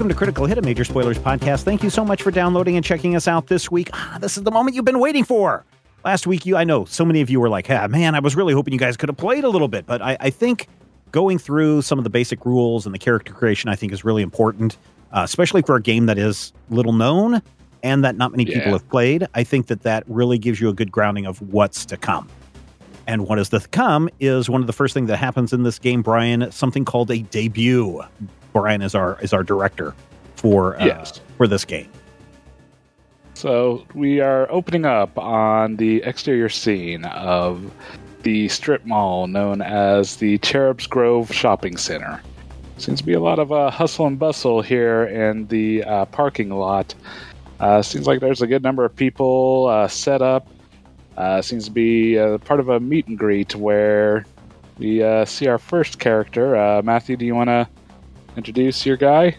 Welcome to Critical Hit, a Major Spoilers podcast. Thank you so much for downloading and checking us out this week. This is the moment you've been waiting for. Last week, I know so many of you were like, man, I was really hoping you guys could have played a little bit. But I think going through some of the basic rules and the character creation, I think is really important, especially for a game that is little known and that not many people have played. I think that really gives you a good grounding of what's to come. And what is to come is one of the first things that happens in this game, Brian, something called a debut. Brian is our director for this game. So we are opening up on the exterior scene of the strip mall known as the Cherubs Grove Shopping Center. Seems to be a lot of hustle and bustle here in the parking lot. Seems like there's a good number of people set up. Seems to be part of a meet and greet where we see our first character. Matthew, do you want to introduce your guy?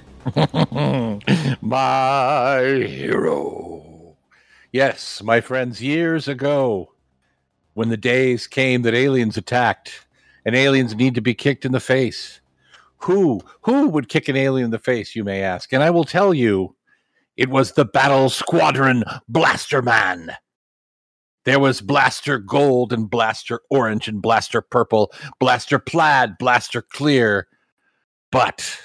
My hero. Yes, my friends, years ago, when the days came that aliens attacked, and aliens need to be kicked in the face. Who would kick an alien in the face, you may ask? And I will tell you, it was the Battle Squadron Blaster Man. There was Blaster Gold and Blaster Orange and Blaster Purple, Blaster Plaid, Blaster Clear. But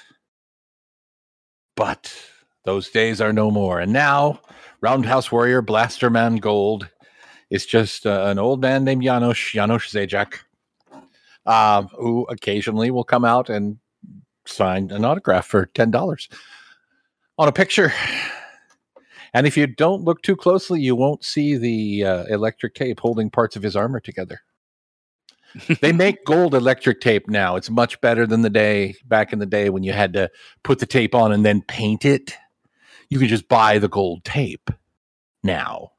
those days are no more. And now, Roundhouse Warrior Blaster Man Gold is just an old man named Janos Zajac, who occasionally will come out and sign an autograph for $10 on a picture. And if you don't look too closely, you won't see the electric tape holding parts of his armor together. They make gold electric tape now. It's much better than back in the day when you had to put the tape on and then paint it. You can just buy the gold tape now.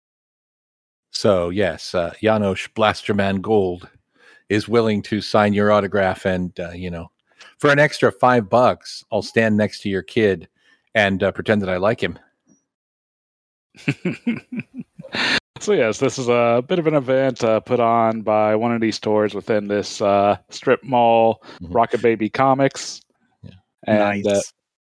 So yes, Janos Blasterman Gold is willing to sign your autograph, and for an extra $5, I'll stand next to your kid and pretend that I like him. So yes, this is a bit of an event put on by one of these stores within this strip mall, Rocket Baby Comics. Yeah. And, nice.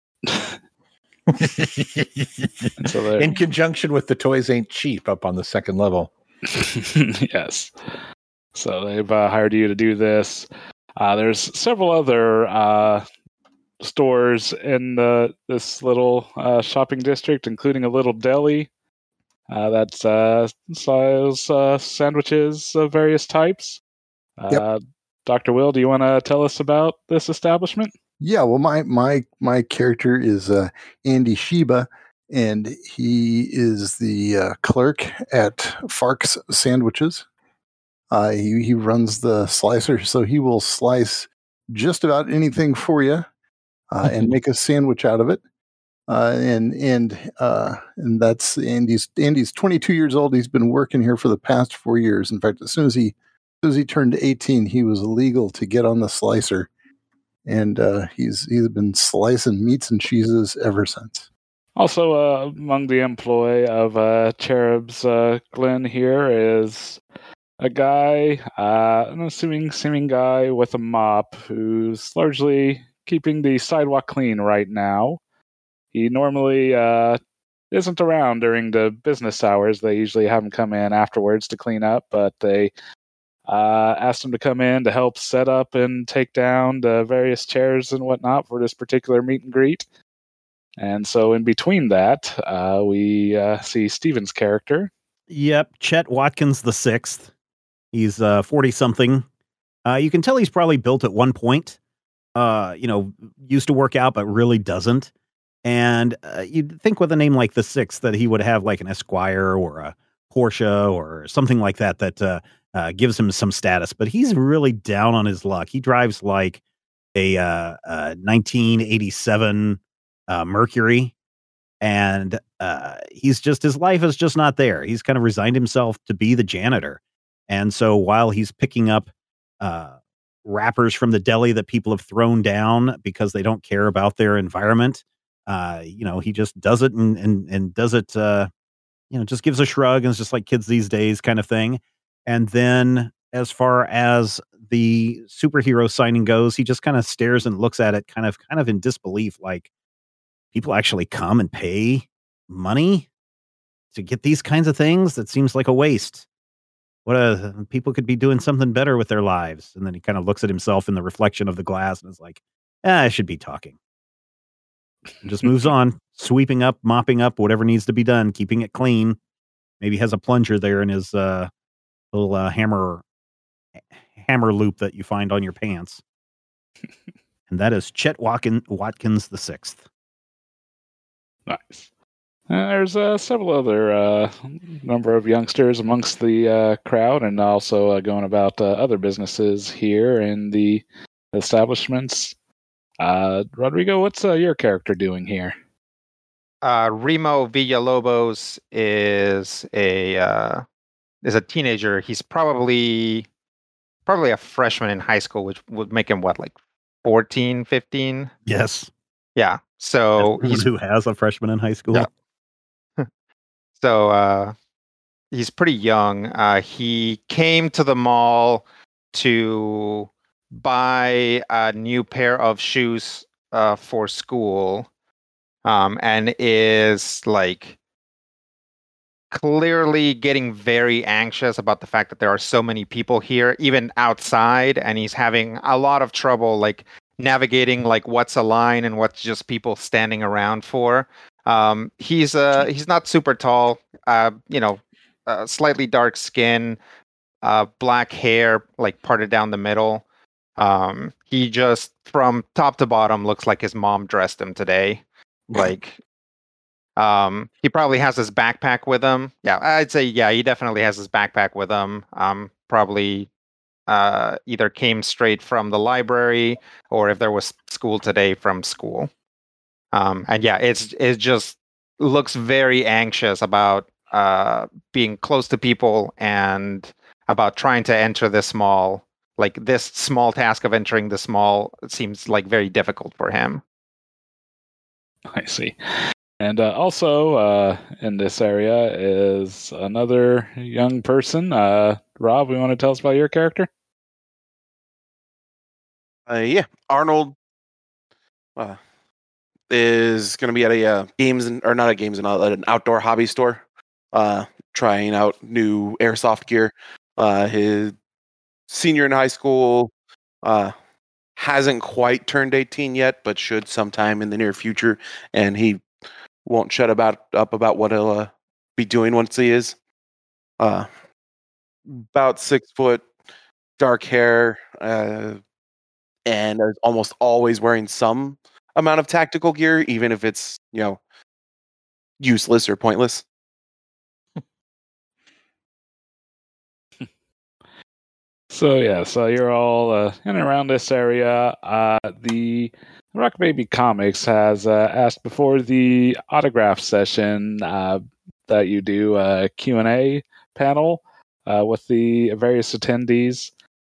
So in conjunction with the Toys Ain't Cheap up on the second level. Yes. So they've hired you to do this. There's several other stores in this little shopping district, including a little deli that sells sandwiches of various types. Yep. Dr. Will, do you want to tell us about this establishment? Yeah, well, my character is Andy Sheba, and he is the clerk at Fark's Sandwiches. He runs the slicer, so he will slice just about anything for you and make a sandwich out of it. And that's Andy's 22 years old. He's been working here for the past 4 years. In fact, as soon as he turned 18, he was legal to get on the slicer. And he's been slicing meats and cheeses ever since. Also, among the employee of Cherubs Glen here is a guy, an unassuming guy with a mop who's largely keeping the sidewalk clean right now. He normally isn't around during the business hours. They usually have him come in afterwards to clean up, but they asked him to come in to help set up and take down the various chairs and whatnot for this particular meet and greet. And so in between that, we see Steven's character. Yep, Chet Watkins the Sixth. He's 40-something. You can tell he's probably built at one point. Used to work out, but really doesn't. And you'd think with a name like the Sixth that he would have like an Esquire or a Porsche or something like that gives him some status. But he's really down on his luck. He drives like a 1987 Mercury, and his life is just not there. He's kind of resigned himself to be the janitor. And so while he's picking up wrappers from the deli that people have thrown down because they don't care about their environment, he just does it and does it, just gives a shrug and it's just like kids these days kind of thing. And then as far as the superhero signing goes, he just kind of stares and looks at it kind of in disbelief, like, people actually come and pay money to get these kinds of things? That seems like a waste. People could be doing something better with their lives. And then he kind of looks at himself in the reflection of the glass and is like, I should be talking. And just moves on, sweeping up, mopping up, whatever needs to be done, keeping it clean. Maybe has a plunger there in his little hammer loop that you find on your pants. And that is Chet Watkins the Sixth. Nice. There's several other number of youngsters amongst the crowd, and also going about other businesses here in the establishments. Rodrigo, what's your character doing here? Remo Villalobos is a teenager. He's probably a freshman in high school, which would make him what, like 14, 15? Yes. Yeah. So he's who has a freshman in high school. Yeah. So he's pretty young. He came to the mall to buy a new pair of shoes for school, and is like clearly getting very anxious about the fact that there are so many people here, even outside, and he's having a lot of trouble like navigating like what's a line and what's just people standing around for. He's not super tall, slightly dark skin, black hair, like parted down the middle. He just from top to bottom looks like his mom dressed him today. Like, he probably has his backpack with him. Yeah, I'd say, yeah, he definitely has his backpack with him. Probably either came straight from the library, or if there was school today, from school. And yeah, it just looks very anxious about being close to people and about trying to enter this mall. Like, this small task of entering the mall seems like very difficult for him. I see. And also in this area is another young person. Rob, you want to tell us about your character? Yeah, Arnold is going to be at a an outdoor hobby store, trying out new airsoft gear. His senior in high school, hasn't quite turned 18 yet, but should sometime in the near future, and he won't shut up about what he'll be doing once he is. About 6 foot, dark hair, and is almost always wearing some amount of tactical gear, even if it's, useless or pointless. So you're all in and around this area. The Rock Baby Comics has asked before the autograph session that you do a Q&A panel with the various attendees.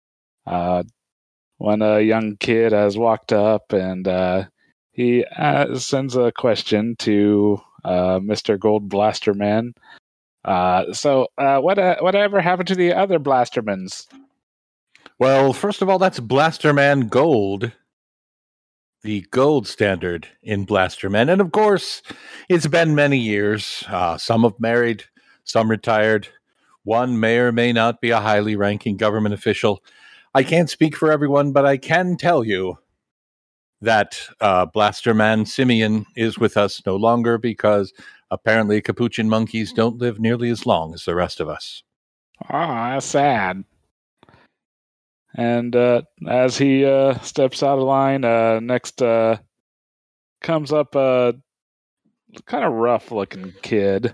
When a young kid has walked up and he sends a question to Mr. Gold Blasterman. So whatever happened to the other Blastermans? Well, first of all, that's Blasterman Gold, the gold standard in Blasterman. And of course, it's been many years. Some have married, some retired. One may or may not be a highly ranking government official. I can't speak for everyone, but I can tell you that Blasterman Simeon is with us no longer because apparently capuchin monkeys don't live nearly as long as the rest of us. That's sad. And as he steps out of line, next comes up a kind of rough-looking kid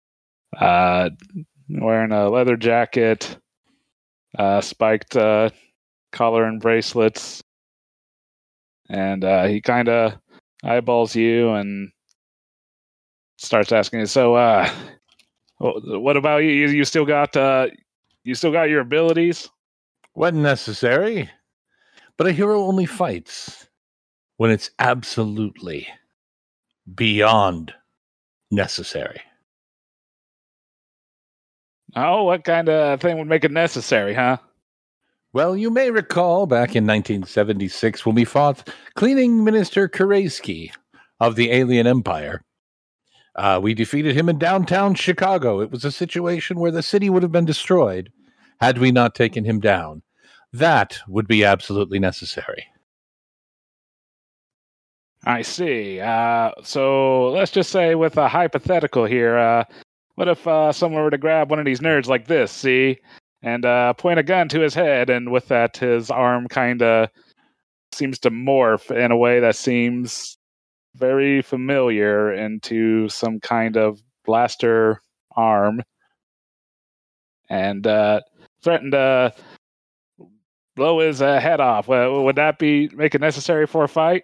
wearing a leather jacket, spiked collar and bracelets, and he kind of eyeballs you and starts asking you, so what about you? You still got your abilities? When necessary, but a hero only fights when it's absolutely beyond necessary. Oh, what kind of thing would make it necessary, huh? Well, you may recall back in 1976 when we fought Cleaning Minister Kureski of the alien empire. We defeated him in downtown Chicago. It was a situation where the city would have been destroyed had we not taken him down. That would be absolutely necessary. I see. So let's just say with a hypothetical here, what if someone were to grab one of these nerds like this, see, and point a gun to his head, and with that, his arm kind of seems to morph in a way that seems very familiar into some kind of blaster arm, and threatened to blow his head off. Would that make it necessary for a fight?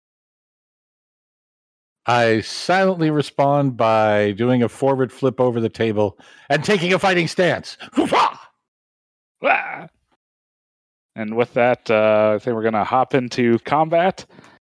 I silently respond by doing a forward flip over the table and taking a fighting stance. Ah! And with that, I think we're going to hop into combat.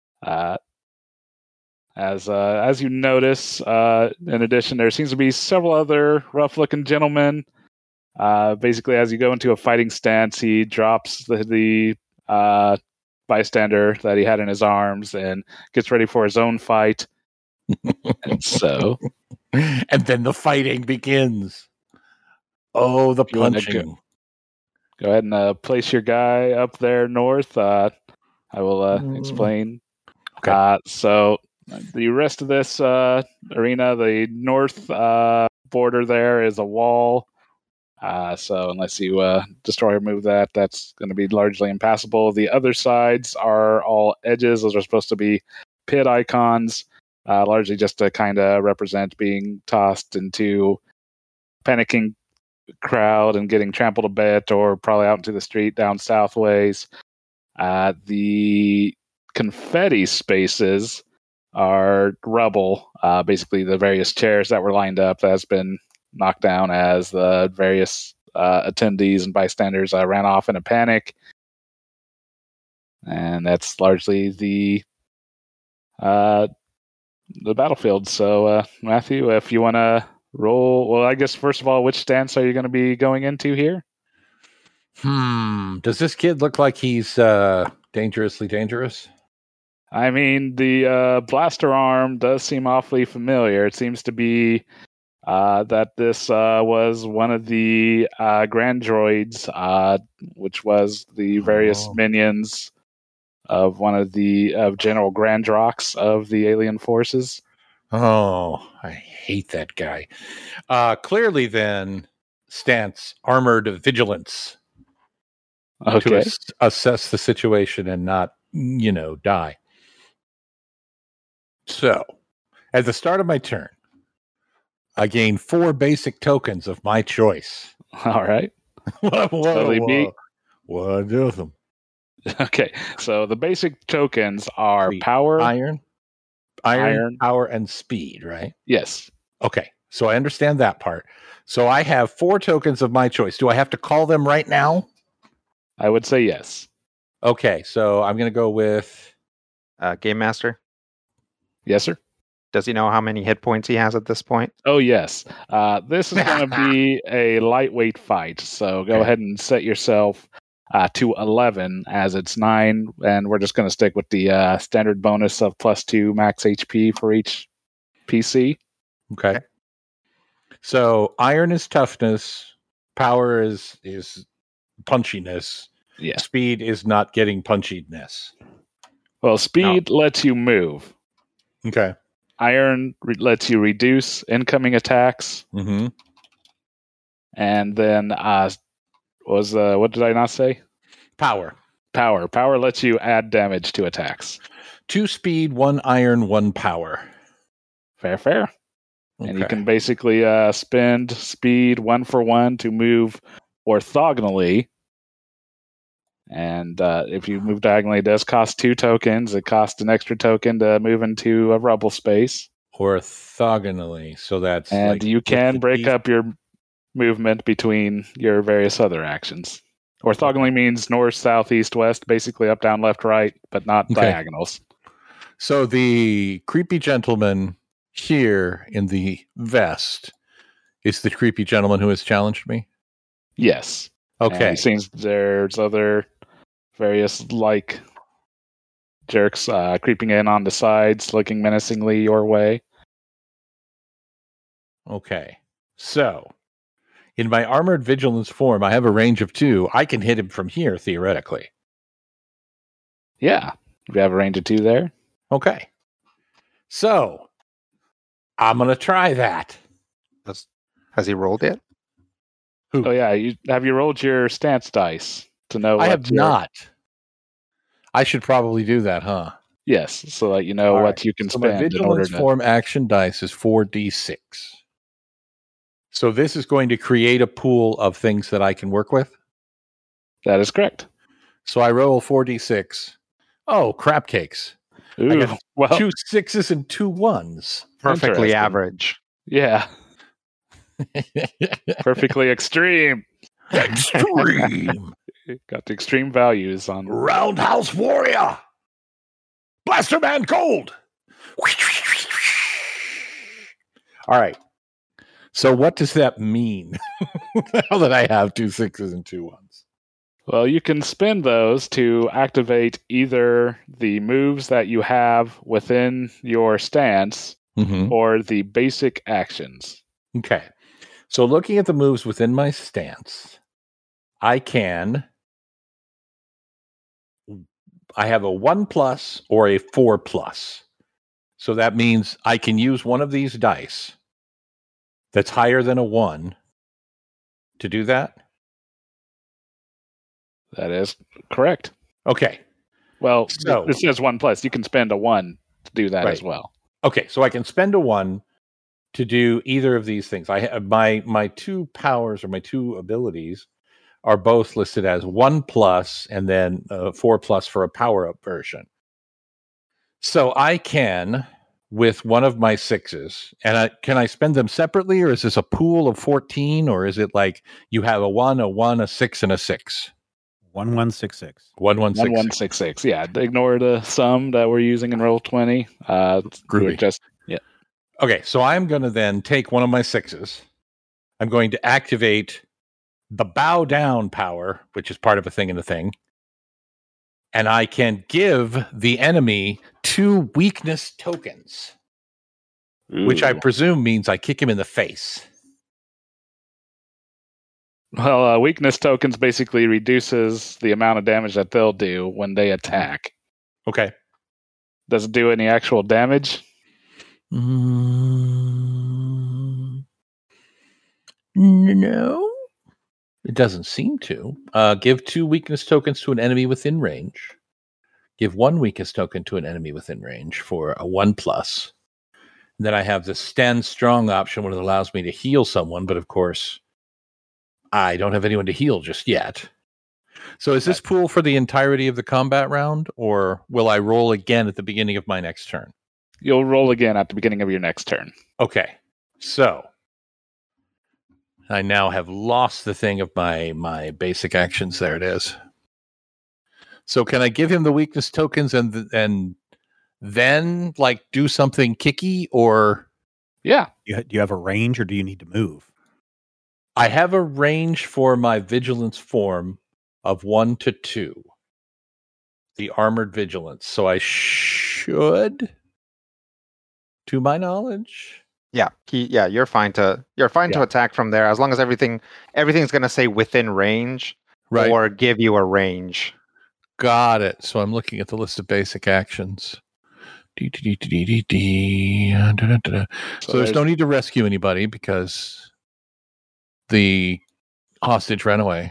As you notice, in addition, there seems to be several other rough-looking gentlemen. Basically, as you go into a fighting stance, he drops the bystander that he had in his arms and gets ready for his own fight. And so, and then the fighting begins. Oh, the punching. Go ahead and place your guy up there north. I will explain. Okay. So the rest of this arena, the north border there is a wall. So unless you destroy or move that, that's going to be largely impassable. The other sides are all edges. Those are supposed to be pit icons. Largely just to kind of represent being tossed into panicking crowd and getting trampled a bit, or probably out into the street down south ways. The confetti spaces are rubble. Basically, the various chairs that were lined up has been knocked down as the various attendees and bystanders ran off in a panic. And that's largely the battlefield. So, Matthew, if you want to roll, well, I guess first of all, which stance are you going to be going into here? Does this kid look like he's dangerously dangerous? I mean, the blaster arm does seem awfully familiar. It seems to be that this was one of the Grandroids, which was the various minions of one of the General Grandrox of the alien forces. Oh, I hate that guy. Clearly, then, stance armored vigilance. Okay. To assess the situation and not, die. So, at the start of my turn, I gain 4 basic tokens of my choice. All right. Whoa. What do them? Okay, so the basic tokens are power, iron, power, and speed, right? Yes. Okay, so I understand that part. So I have 4 tokens of my choice. Do I have to call them right now? I would say yes. Okay, so I'm going to go with... Game Master? Yes, sir. Does he know how many hit points he has at this point? Oh, yes. This is going to be a lightweight fight, so go ahead and set yourself to 11 as it's 9, and we're just going to stick with the standard bonus of +2 max HP for each PC. Okay. So iron is toughness, power is punchiness. Yeah. Speed is not getting punchiness. Well, speed lets you move. Okay. Iron lets you reduce incoming attacks. Mm-hmm. And then what did I not say? Power. Power lets you add damage to attacks. 2 speed, 1 iron, 1 power. Fair. Okay. And you can basically spend speed 1 for 1 to move orthogonally. And if you move diagonally, it does cost 2 tokens. It costs an extra token to move into a rubble space. Orthogonally. So that's... And you can break up your movement between your various other actions. Orthogonally means north, south, east, west, basically up, down, left, right, but not diagonals. So the creepy gentleman here in the vest is the creepy gentleman who has challenged me? Yes. Okay. And it seems there's other various jerks creeping in on the sides, looking menacingly your way. Okay. So, in my armored vigilance form, I have a range of 2. I can hit him from here, theoretically. Yeah, you have a range of 2 there. Okay. So, I'm going to try that. Has he rolled yet? Oh yeah, have you rolled your stance dice to know? I have not. I should probably do that, huh? Yes, so that you know All what right. you can So my spend in order vigilance to. form action dice is 4d6. So this is going to create a pool of things that I can work with. That is correct. So I roll 4d6. Oh, crap cakes. Ooh, I got well, 2 6s and 2 1s. Perfectly Interesting. average. Yeah, perfectly extreme. Extreme. Got the extreme values on. Roundhouse Warrior. Blaster Man Gold. All right. So what does that mean? Now that I have 2 6s and 2 1s. Well, you can spend those to activate either the moves that you have within your stance Mm-hmm. or the basic actions. Okay. So looking at the moves within my stance, I have a 1+ or a 4+. So that means I can use one of these dice that's higher than a 1 to do that. That is correct. Okay. Well, So- it says 1+. You can spend a 1 to do that Right. as well. Okay, so I can spend a 1 to do either of these things. I have my 2 powers or my 2 abilities are both listed as 1+ and then 4+ for a power up version. So I can, with one of my 6s, and can I spend them separately, or is this a pool of 14, or is it like you have a 1, a 6, and a 6? 1166. 1166. 1166. Yeah, ignore the sum that we're using in Roll20. We're Groovy. just Okay, so I'm going to then take one of my 6s. I'm going to activate the bow down power, which is part of a thing in the thing. And I can give the enemy 2 weakness tokens, which I Ooh. presume means I kick him in the face. Well, weakness tokens basically reduces the amount of damage that they'll do when they attack. Okay. Does it do any actual damage? No. It doesn't seem to. Give 2 weakness tokens to an enemy within range. Give 1 weakness token to an enemy within range for a 1+. And then I have the stand strong option, when it allows me to heal someone, but of course, I don't have anyone to heal just yet. So is this pool for the entirety of the combat round, or will I roll again at the beginning of my next turn? You'll roll again at the beginning of your next turn. Okay. So I now have lost the thing of my basic actions. There it is. So can I give him the weakness tokens and then like do something kicky, or Yeah. Do you have a range or do you need to move? I have a range for my vigilance form of 1 to 2. The armored vigilance. So I should, to my knowledge. Yeah, you're fine to attack from there as long as everything's going to say within range Right. or give you a range. Got it. So I'm looking at the list of basic actions. So there's no need to rescue anybody because the hostage ran away.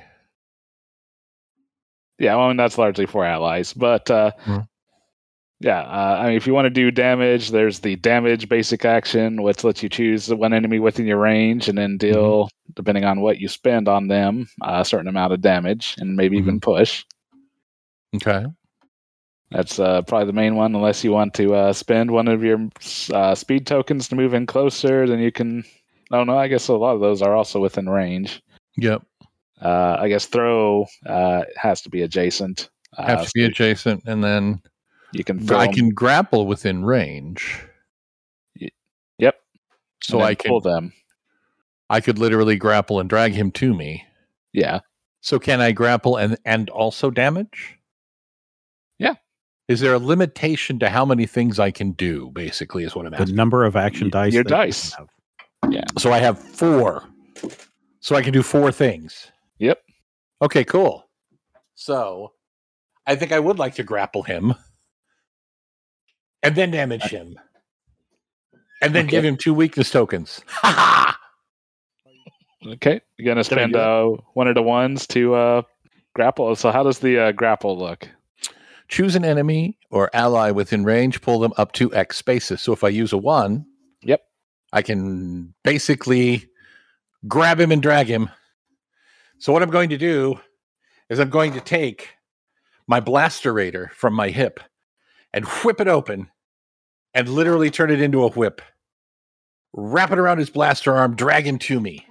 Yeah, well, I mean, that's largely for allies. But yeah, I mean, if you want to do damage, there's the damage basic action, which lets you choose one enemy within your range and then deal, depending on what you spend on them, a certain amount of damage and maybe even push. Okay. That's probably the main one, unless you want to spend one of your speed tokens to move in closer. Then you can. I don't know. I guess a lot of those are also within range. Yep. I guess throw has to be adjacent. Have to be adjacent, and then you can throw I can grapple within range. Yep. So I pull can them. I could literally grapple and drag him to me. Yeah. So can I grapple and also damage? Yeah. Is there a limitation to how many things I can do? Basically, is what I'm The asking. number of action dice. Your that you dice. have. So I have 4. So I can do 4 things. Yep. Okay, cool. So I think I would like to grapple him and then damage him. And then give him 2 weakness tokens. Ha ha! Okay. You're going to spend do one of the ones to grapple. So how does the grapple look? Choose an enemy or ally within range, pull them up to X spaces. So if I use a 1, Yep. I can basically grab him and drag him. So what I'm going to do is I'm going to take my blasterator from my hip and whip it open and literally turn it into a whip. Wrap it around his blaster arm, drag him to me.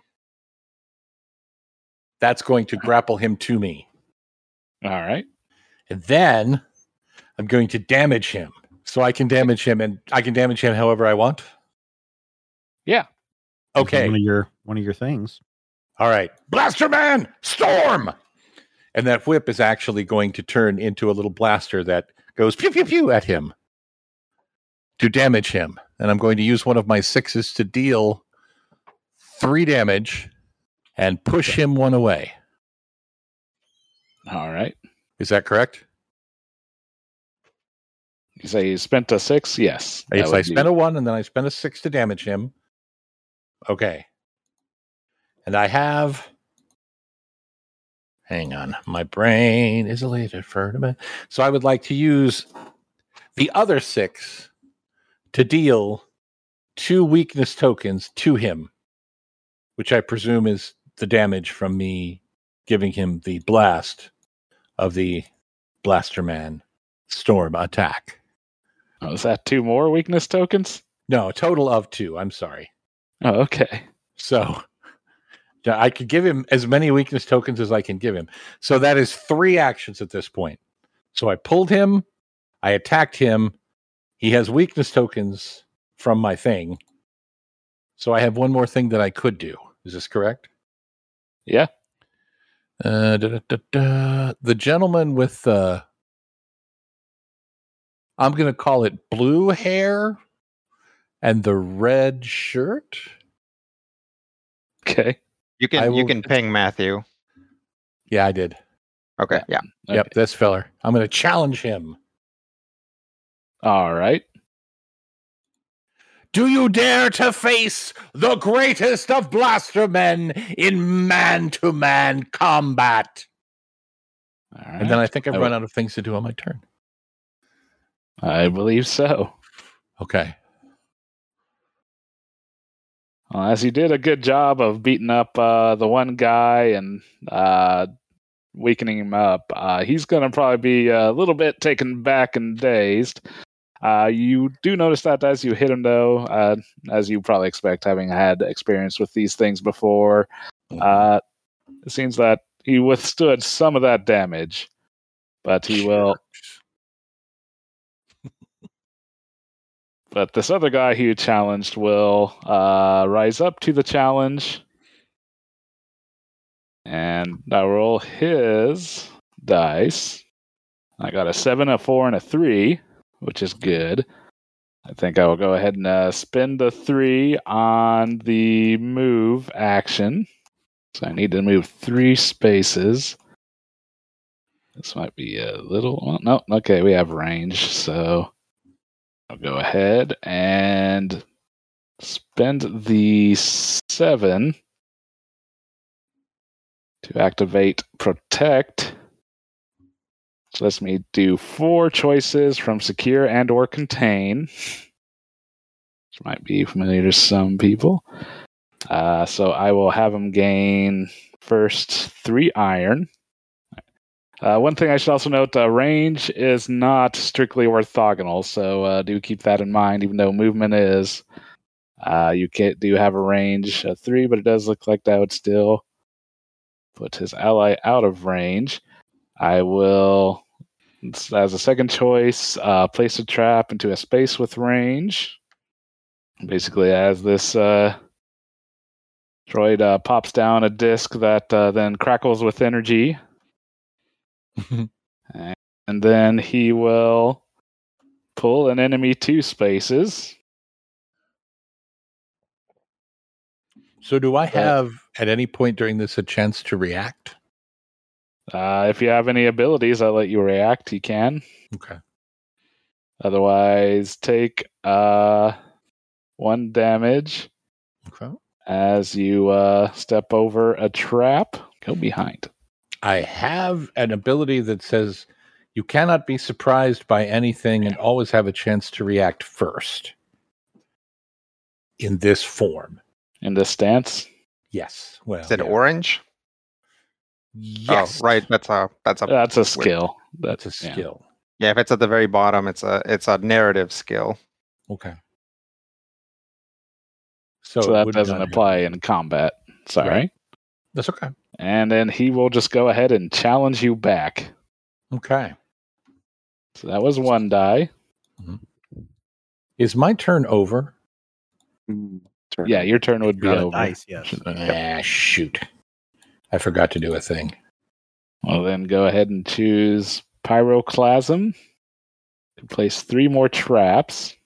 That's going to grapple him to me. All right. And then I'm going to damage him. So I can damage him, and I can damage him however I want. Yeah. Okay. One of your things. All right. Blaster Man, storm! And that whip is actually going to turn into a little blaster that goes pew, pew, pew at him to damage him. And I'm going to use one of my 6s to deal 3 damage and push him 1 away. All right. Is that correct? You say you spent a 6? Yes. Yes, I spent a 1 and then I spent a 6 to damage him. Okay. And I have... Hang on. My brain is elated for a minute. So I would like to use the other 6 to deal 2 weakness tokens to him, which I presume is the damage from me giving him the blast of the Blaster Man storm attack. Oh, is that 2 more weakness tokens? No, a total of 2. I'm sorry. Oh, okay. So I could give him as many weakness tokens as I can give him. So that is 3 actions at this point. So I pulled him. I attacked him. He has weakness tokens from my thing. So I have 1 more thing that I could do. Is this correct? Yeah. The gentleman with I'm going to call it blue hair and the red shirt. Okay. You can ping Matthew. Yeah, I did. Okay. Yeah. Yep, this feller. I'm going to challenge him. All right. Do you dare to face the greatest of blaster men in man-to-man combat? All right. And then I think I've run out of things to do on my turn. I believe so. Okay. Well, as you did a good job of beating up the one guy and weakening him up, he's going to probably be a little bit taken back and dazed. You do notice that as you hit him, though, as you probably expect, having had experience with these things before, it seems that he withstood some of that damage, but he will. But this other guy who challenged will rise up to the challenge, and I roll his dice. I got a 7, a 4, and a 3, which is good. I think I will go ahead and spend the 3 on the move action. So I need to move 3 spaces. This might be a little... Well, no, okay, we have range, so I'll go ahead and spend the 7 to activate Protect. So lets me do 4 choices from Secure and or Contain, which might be familiar to some people. So I will have him gain first 3 iron. One thing I should also note, range is not strictly orthogonal, so do keep that in mind, even though movement is. You do have a range of 3, but it does look like that would still put his ally out of range. I will, as a second choice, place a trap into a space with range. Basically, as this droid pops down a disc that then crackles with energy. And then he will pull an enemy 2 spaces. So do I have at any point during this a chance to react? If you have any abilities, I'll let you react. You can. Okay. Otherwise, take 1 damage Okay. as you step over a trap. Go behind. I have an ability that says you cannot be surprised by anything and always have a chance to react first. In this form. In this stance. Yes. Well, Is it yeah. orange? Yes. Oh, right. That's a That's a skill. That's a skill. Yeah, if it's at the very bottom, it's a narrative skill. Okay. So it that would doesn't not apply have- in combat. Sorry. Right. That's okay. And then he will just go ahead and challenge you back. Okay. So that was 1 die. Is my turn over? Turn. Yeah, your turn would be Got a over. dice, yes. Shoot. I forgot to do a thing. Well, then go ahead and choose Pyroclasm to place 3 more traps.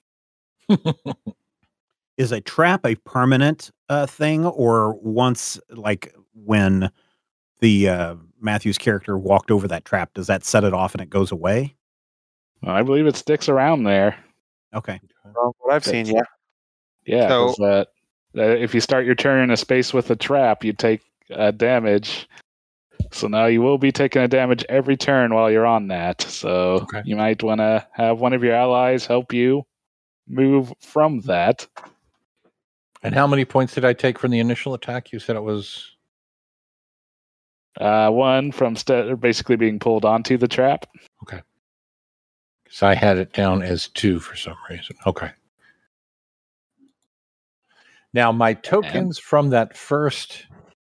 Is a trap a permanent thing, or once, like when the Matthews character walked over that trap, does that set it off and it goes away? Well, I believe it sticks around there. Okay. Well, what I've seen, yeah. Yeah, So- 'cause, if you start your turn in a space with a trap, you take damage. So now you will be taking a damage every turn while you're on that. So Okay. you might want to have one of your allies help you move from that. And how many points did I take from the initial attack? You said it was 1 from basically being pulled onto the trap. because I had it down as 2 for some reason. Okay. Now my tokens from that first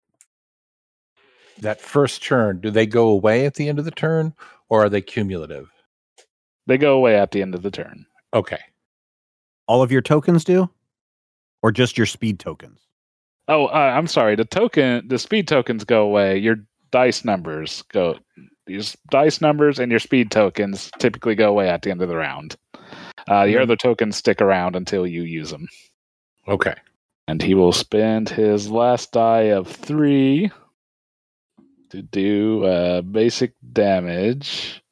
turn, do they go away at the end of the turn, or are they cumulative? They go away at the end of the turn. Okay. All of your tokens do? Or just your speed tokens? Oh, I'm sorry. The speed tokens go away. Your dice numbers go. These dice numbers and your speed tokens typically go away at the end of the round. Your other tokens stick around until you use them. Okay. And he will spend his last die of 3 to do basic damage.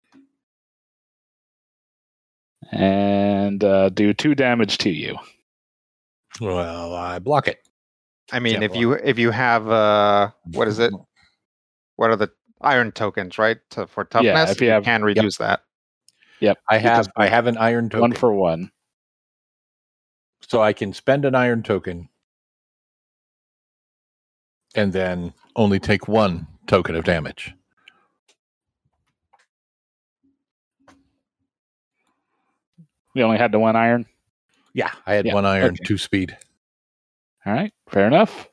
And do 2 damage to you. Well, I block it. I mean, Yeah, if you have what is it? What are the iron tokens, right? For toughness, if you have- can reduce that. Yep. I you just have an iron token. 1 for 1. So I can spend an iron token and then only take 1 token of damage. You only had the 1 iron? Yeah, I had Yeah, 1 iron, okay. 2 speed. All right, fair enough.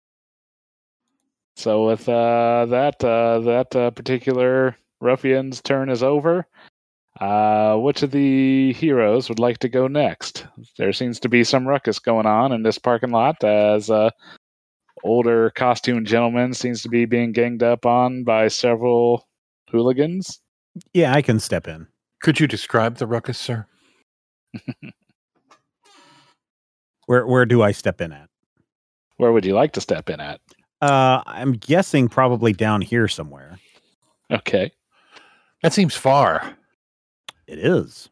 So with that particular ruffian's turn is over. Which of the heroes would like to go next? There seems to be some ruckus going on in this parking lot as older costumed gentleman seems to be being ganged up on by several hooligans. Yeah, I can step in. Could you describe the ruckus, sir? Where do I step in at? Where would you like to step in at? I'm guessing probably down here somewhere. Okay. That seems far. It is.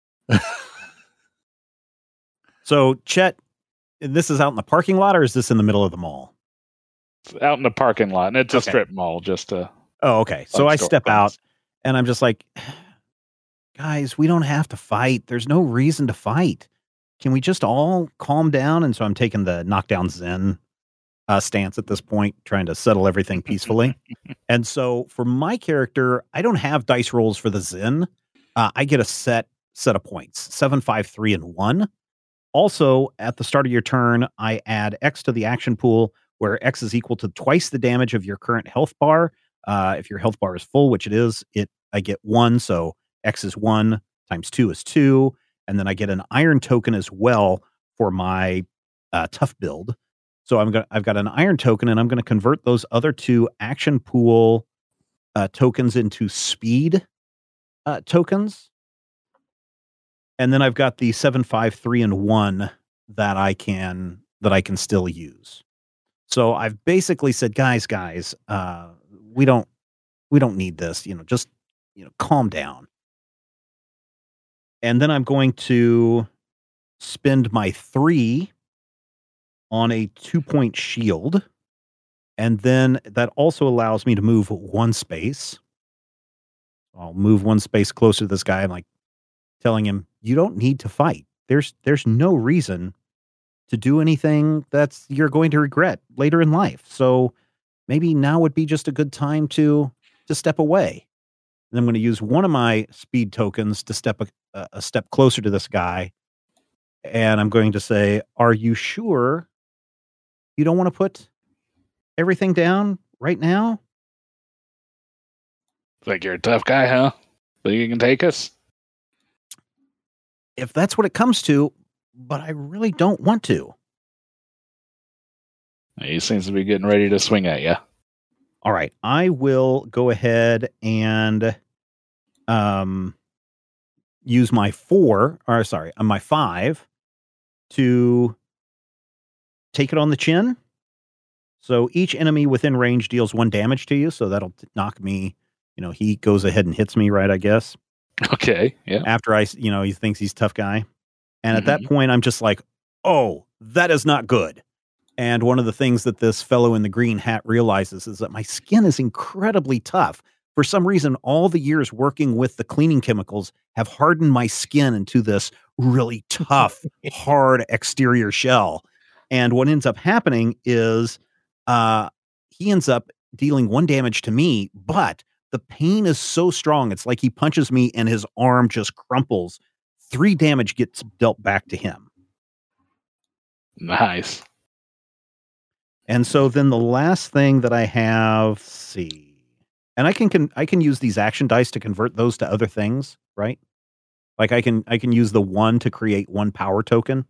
So, Chet, this is out in the parking lot, or is this in the middle of the mall? It's out in the parking lot, and it's a Okay. strip mall. Just to Oh, okay. So I Store step fronts. out, and I'm just like, guys, we don't have to fight. There's no reason to fight. Can we just all calm down? And so I'm taking the knockdown Zen stance at this point, trying to settle everything peacefully. And so for my character, I don't have dice rolls for the Zen. I get a set of points, 7, 5, 3, and 1. Also, at the start of your turn, I add X to the action pool, where X is equal to twice the damage of your current health bar. If your health bar is full, which it is, I get 1. So X is 1 times 2 is 2. And then I get an iron token as well for my tough build. So I've got an iron token, and I'm going to convert those other 2 action pool tokens into speed tokens. And then I've got the 7, 5, 3, and 1 that I can still use. So I've basically said, guys, we don't need this. Just calm down. And then I'm going to spend my 3 on a 2-point shield. And then that also allows me to move 1 space. I'll move 1 space closer to this guy. I'm like telling him, you don't need to fight. There's no reason to do anything that's you're going to regret later in life. So maybe now would be just a good time to step away. And I'm going to use one of my speed tokens to step a step closer to this guy. And I'm going to say, are you sure you don't want to put everything down right now? Like you're a tough guy, huh? Think you can take us? If that's what it comes to, but I really don't want to. He seems to be getting ready to swing at you. All right, I will go ahead and use my 5 to take it on the chin. So each enemy within range deals 1 damage to you. So that'll knock me. He goes ahead and hits me, right? I guess. Okay. Yeah. After he thinks he's a tough guy, and at that point, I'm just like, oh, that is not good. And one of the things that this fellow in the green hat realizes is that my skin is incredibly tough. For some reason, all the years working with the cleaning chemicals have hardened my skin into this really tough, hard exterior shell. And what ends up happening is he ends up dealing 1 damage to me, but the pain is so strong. It's like he punches me and his arm just crumples. 3 damage gets dealt back to him. Nice. And so then the last thing that I have, let's see, and I can use these action dice to convert those to other things, right? Like I can use the 1 to create 1 power token.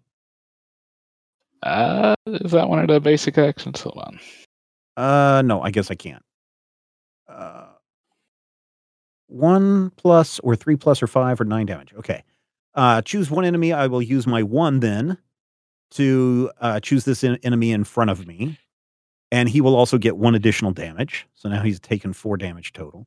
Is that one of the basic actions? Hold on. No, I guess I can't. 1 plus or 3 plus or 5 or 9 damage. Okay. Choose 1 enemy. I will use my 1 then to choose this enemy in front of me. And he will also get 1 additional damage. So now he's taken 4 damage total.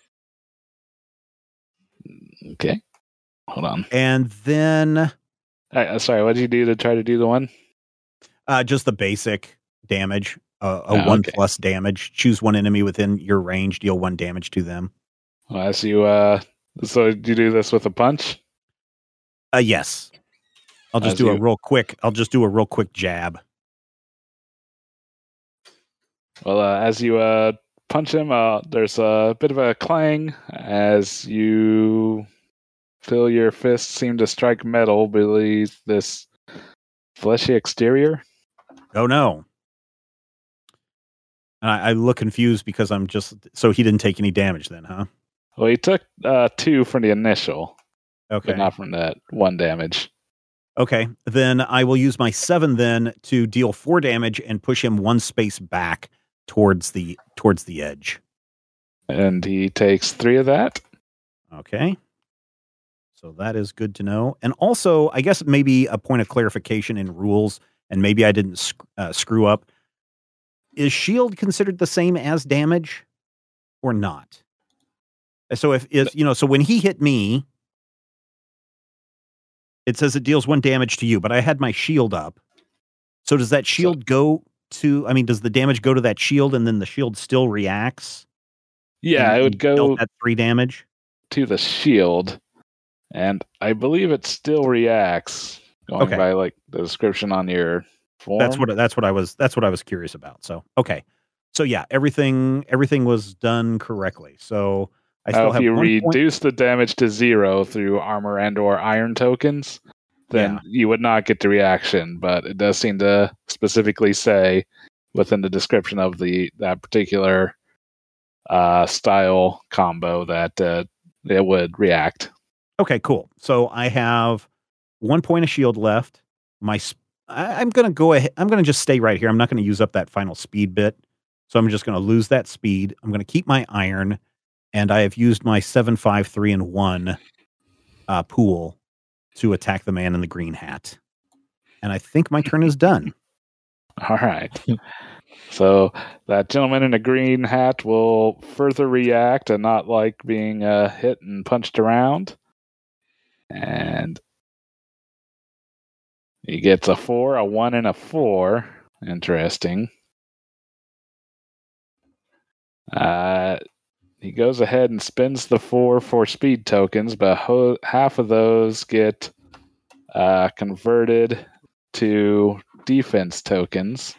Okay. Hold on. And then... sorry, what did you do to try to do the 1? Just the basic damage. 1 plus damage. Choose 1 enemy within your range. Deal 1 damage to them. Well, as you... so did you do this with a punch? Yes. I'll just do a real quick jab. Well, as you punch him, there's a bit of a clang as you feel your fist seem to strike metal beneath this fleshy exterior. Oh, no. And I look confused because I'm just... So he didn't take any damage then, huh? Well, he took 2 from the initial. Okay. But not from that 1 damage. Okay. Then I will use my 7 then to deal 4 damage and push him 1 space back towards the edge. And he takes 3 of that. Okay. So that is good to know. And also, I guess maybe a point of clarification in rules, and maybe I didn't screw up. Is shield considered the same as damage or not? So so when he hit me, it says it deals 1 damage to you, but I had my shield up. So does that shield go to, does the damage go to that shield and then the shield still reacts? Yeah, it would go at 3 damage to the shield. And I believe it still reacts going by like the description on your form. That's what I was curious about. So, okay. So yeah, everything was done correctly. So I still if have you 1 reduce the damage to 0 through armor and or iron tokens, then you would not get the reaction, but it does seem to specifically say within the description of that particular style combo that it would react. Okay, cool. So I have 1 point of shield left. I'm going to go ahead. I'm going to just stay right here. I'm not going to use up that final speed bit. So I'm just going to lose that speed. I'm going to keep my iron, and I have used my 7, 5, 3, and 1 pool to attack the man in the green hat. And I think my turn is done. All right. So that gentleman in a green hat will further react and not like being hit and punched around. And he gets a 4, a 1, and a 4. Interesting. He goes ahead and spends the 4 for speed tokens, but half of those get converted to defense tokens.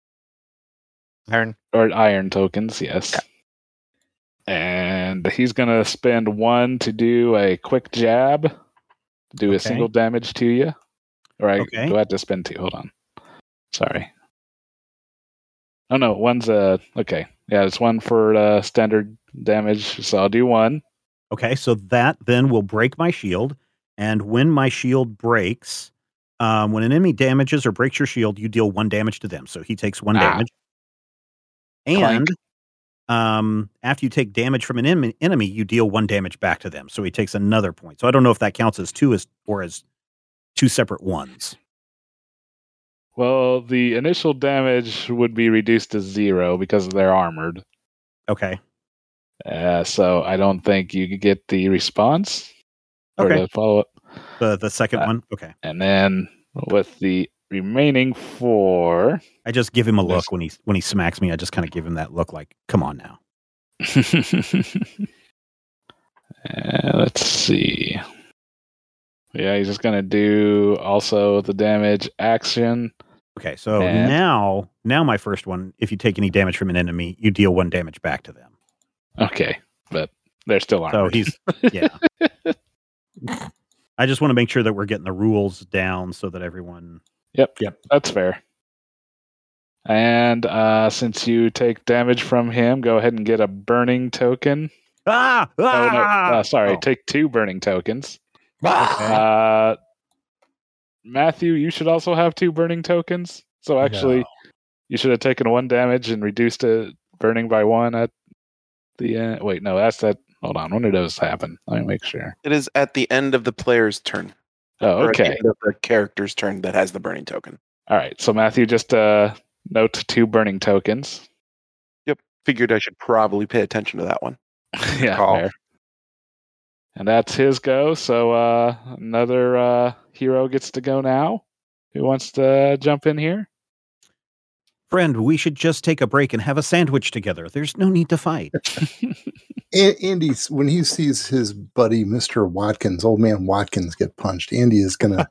Iron tokens, yes. Yeah. And he's going to spend 1 to do a quick jab, do a single damage to you. Or do I have to spend 2? Hold on. Sorry. Oh, no, 1's okay. Yeah, it's 1 for standard damage, so I'll do 1. Okay, so that then will break my shield, and when my shield breaks, when an enemy damages or breaks your shield, you deal 1 damage to them. So he takes 1 damage. And after you take damage from an enemy, you deal 1 damage back to them. So he takes another point. So I don't know if that counts as 2 or as 2 separate ones. Well, the initial damage would be reduced to 0 because they're armored. Okay. So I don't think you could get the response or the follow-up. The second one? Okay. And then with the remaining 4... I just give him a look when he smacks me. I just kind of give him that look like, come on now. Let's see. Yeah, he's just going to do also the damage action. Okay, so now my first one, if you take any damage from an enemy, you deal 1 damage back to them. Okay, but they're still armored. So he's, yeah. I just want to make sure that we're getting the rules down so that everyone... Yep, that's fair. And since you take damage from him, go ahead and get a burning token. Take 2 burning tokens. Matthew, you should also have 2 burning tokens. So actually, you should have taken 1 damage and reduced it burning by 1 at the end. Wait, no, that's that. Hold on, when did those happen? Let me make sure. It is at the end of the player's turn. Oh, okay. Or at the end of the character's turn that has the burning token. All right, so Matthew, just note 2 burning tokens. Yep, figured I should probably pay attention to that one. Yeah, fair. And that's his go. So another hero gets to go now. Who wants to jump in here? Friend, we should just take a break and have a sandwich together. There's no need to fight. Andy, when he sees his buddy, Mr. Watkins, old man Watkins, get punched, Andy is gonna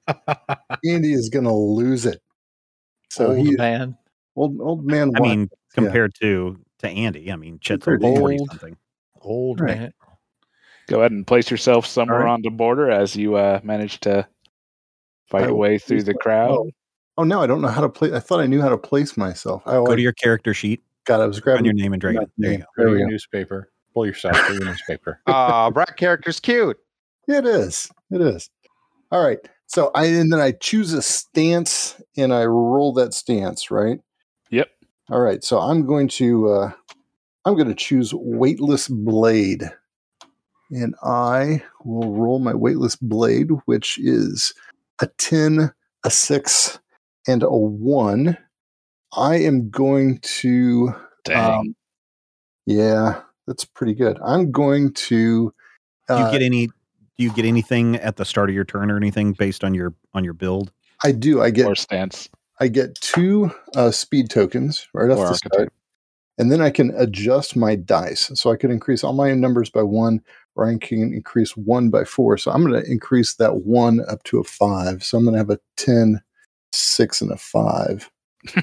lose it. So old man Watkins, I mean, compared to Andy, I mean, Chet's old 40-something. Old man. Go ahead and place yourself somewhere on the border as you manage to fight your way through the crowd. Oh, now I don't know how to play. I thought I knew how to place myself. Go to your character sheet. God, I was grabbing your name and dragon. There you go. Go to your newspaper. Pull yourself to your newspaper. Brat character's cute. It is. All right. So then I choose a stance and I roll that stance, right? Yep. All right. So I'm going to choose Weightless Blade. And I will roll my Weightless Blade, which is a 10, a 6, and a 1. I am going to... Dang. Yeah, that's pretty good. I'm going to... Do you get anything at the start of your turn or anything based on your build? I do. I get... Or stance. I get 2 speed tokens right off the start. And then I can adjust my dice. So I can increase all my numbers by 1, or I can increase 1 by 4. So I'm going to increase that 1 up to a 5. So I'm going to have a 10, 6, and a 5.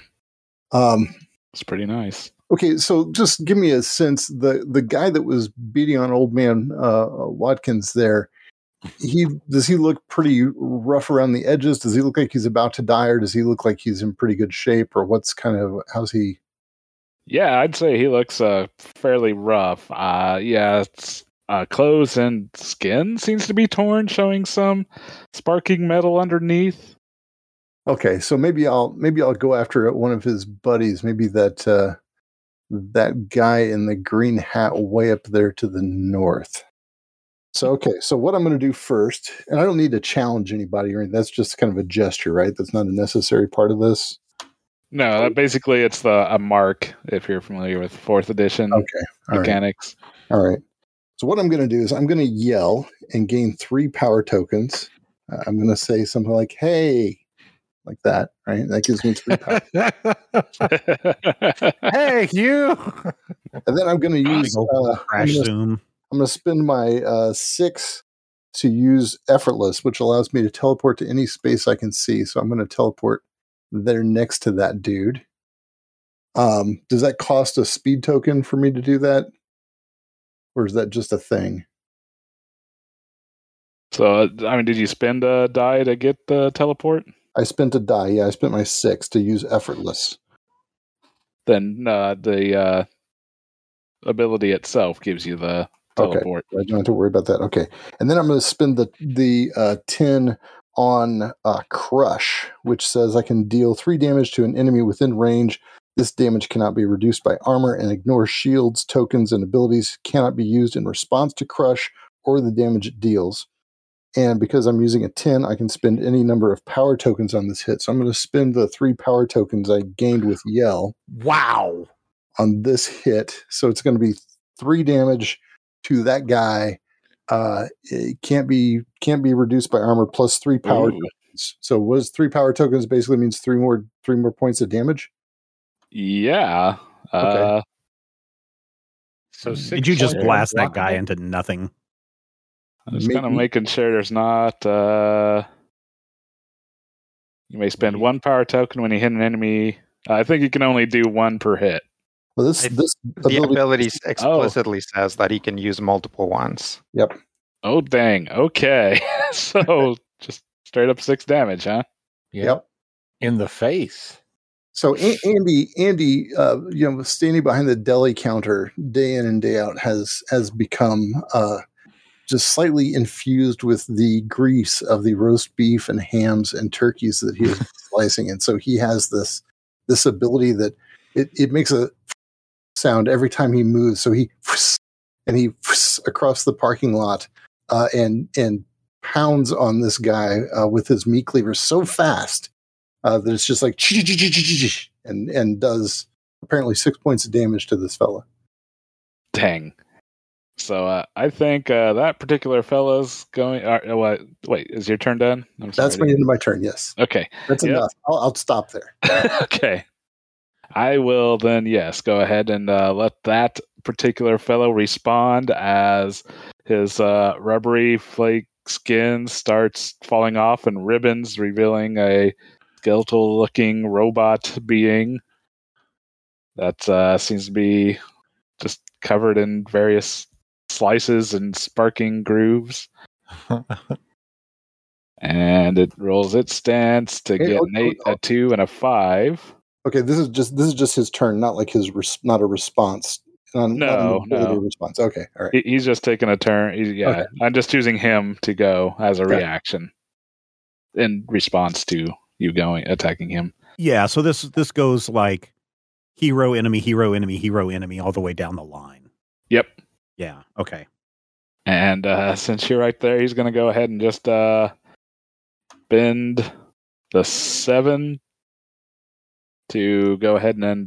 It's pretty nice. Okay, so just give me a sense. The guy that was beating on old man Watkins there, does he look pretty rough around the edges? Does he look like he's about to die, or does he look like he's in pretty good shape, or how's he? Yeah, I'd say he looks fairly rough. It's clothes and skin seems to be torn, showing some sparking metal underneath. Okay, so maybe I'll go after one of his buddies. Maybe that guy in the green hat way up there to the north. So, okay. So what I'm going to do first, and I don't need to challenge anybody or anything. That's just kind of a gesture, right? That's not a necessary part of this. No, that basically it's a mark if you're familiar with 4th edition Okay. All right. mechanics. All right. So what I'm going to do is I'm going to yell and gain 3 power tokens. I'm going to say something like, "Hey," like that, right? That gives me 3 power. Hey, you! And then I'm going to use Crash zoom. I'm going to spend my 6 to use effortless, which allows me to teleport to any space I can see. So I'm going to teleport there next to that dude. Does that cost a speed token for me to do that? Or is that just a thing? So, I mean, did you spend a die to get the teleport? I spent a die. Yeah, I spent my 6 to use effortless. Then the ability itself gives you the teleport. Okay, I don't have to worry about that. Okay, and then I'm going to spend the 10 on Crush, which says I can deal 3 damage to an enemy within range. This damage cannot be reduced by armor and ignore shields, tokens, and abilities. Cannot be used in response to Crush or the damage it deals. And because I'm using a 10, I can spend any number of power tokens on this hit. So I'm going to spend the 3 power tokens I gained with Yell. Wow. On this hit. So it's going to be 3 damage to that guy. It can't be reduced by armor plus 3 power tokens. So what is 3 power tokens basically means 3 more points of damage? Yeah. Okay. So Did you just blast that guy into nothing? I'm just kind of making sure there's not. You may spend 1 power token when you hit an enemy. I think you can only do 1 per hit. Well, the ability explicitly says that he can use multiple ones. Yep. Oh, dang. Okay. So just straight up 6 damage, huh? Yep. In the face. So Andy, standing behind the deli counter day in and day out has become just slightly infused with the grease of the roast beef and hams and turkeys that he is slicing. And so he has this ability that it makes a sound every time he moves. So he across the parking lot and pounds on this guy with his meat cleaver so fast that it's just like and does apparently 6 points of damage to this fella. Dang. So I think that particular fella's going. Wait, is your turn done? That's my end of my turn. Yes. Okay. That's enough. I'll stop there. Okay. I will then, yes, go ahead and let that particular fellow respond as his rubbery flake skin starts falling off and ribbons, revealing a skeletal-looking robot being that seems to be just covered in various slices and sparking grooves. And it rolls its stance to get an 8, a 2, and a 5. Okay, this is just his turn, not like not a response. No. Response. Okay, all right. He's just taking a turn. Okay. I'm just choosing him to go as a reaction in response to you attacking him. Yeah, so this goes like hero, enemy, hero, enemy, hero, enemy, all the way down the line. Yep. Yeah, okay. And since you're right there, he's going to go ahead and just bend the 7 to go ahead and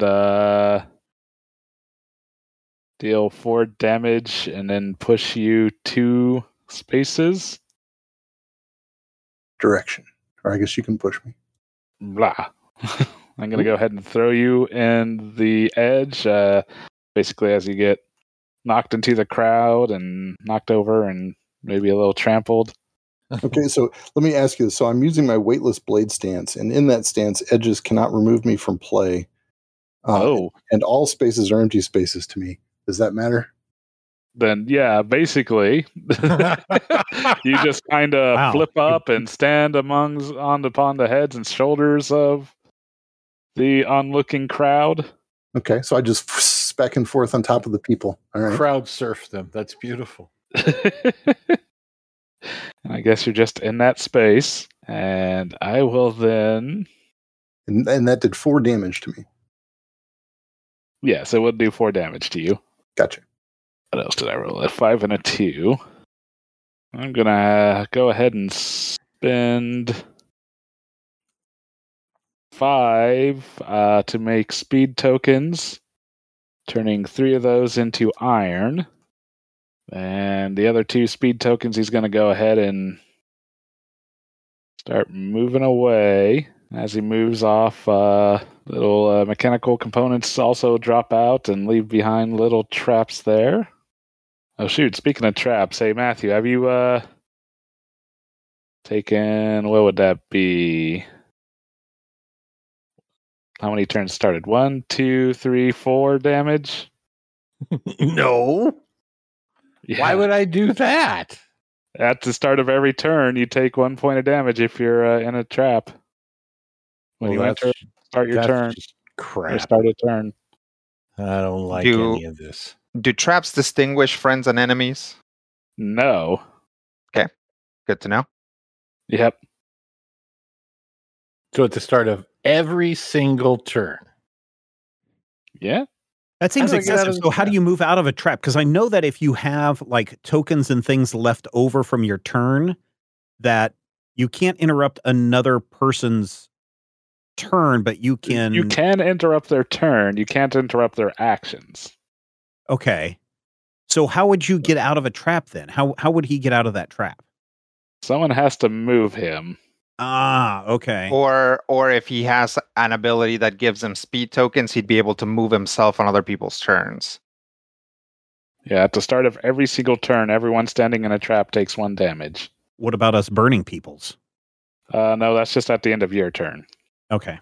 deal 4 damage and then push you 2 spaces. Direction. Or I guess you can push me. Blah. I'm going to go ahead and throw you in the edge, basically as you get knocked into the crowd and knocked over and maybe a little trampled. Okay, so let me ask you this. So I'm using my weightless blade stance, and in that stance, edges cannot remove me from play. And all spaces are empty spaces to me. Does that matter? Then, yeah, basically, you just kind of flip up and stand upon the heads and shoulders of the onlooking crowd. Okay, so I just back and forth on top of the people. All right. Crowd surf them. That's beautiful. I guess you're just in that space, and I will then... And that did 4 damage to me. Yes, it would do 4 damage to you. Gotcha. What else did I roll? A 5 and a 2. I'm gonna go ahead and spend 5 to make speed tokens, turning 3 of those into iron. And the other 2 speed tokens, he's going to go ahead and start moving away. As he moves off, little mechanical components also drop out and leave behind little traps there. Oh, shoot. Speaking of traps, hey, Matthew, have you taken, what would that be? How many turns started? 1, 2, 3, 4 damage? No. Yeah. Why would I do that? At the start of every turn, you take 1 point of damage if you're in a trap. When you enter, start your turn. Just Or crap. start a turn. I don't like Do- any of this. Do traps distinguish friends and enemies? No. Good to know. Yep. So at the start of every single turn. Yeah. That seems How do I get out excessive. of So the how do trap? you move out of a trap? Because I know that if you have like tokens and things left over from your turn, that you can't interrupt another person's turn, but you can. You can interrupt their turn. You can't interrupt their actions. Okay. So how would you get out of a trap then? How would he get out of that trap? Someone has to move him. Ah, okay. Or if he has an ability that gives him speed tokens, he'd be able to move himself on other people's turns. Yeah, at the start of every single turn, everyone standing in a trap takes 1 damage. What about us burning peoples? No, that's just at the end of your turn. Okay.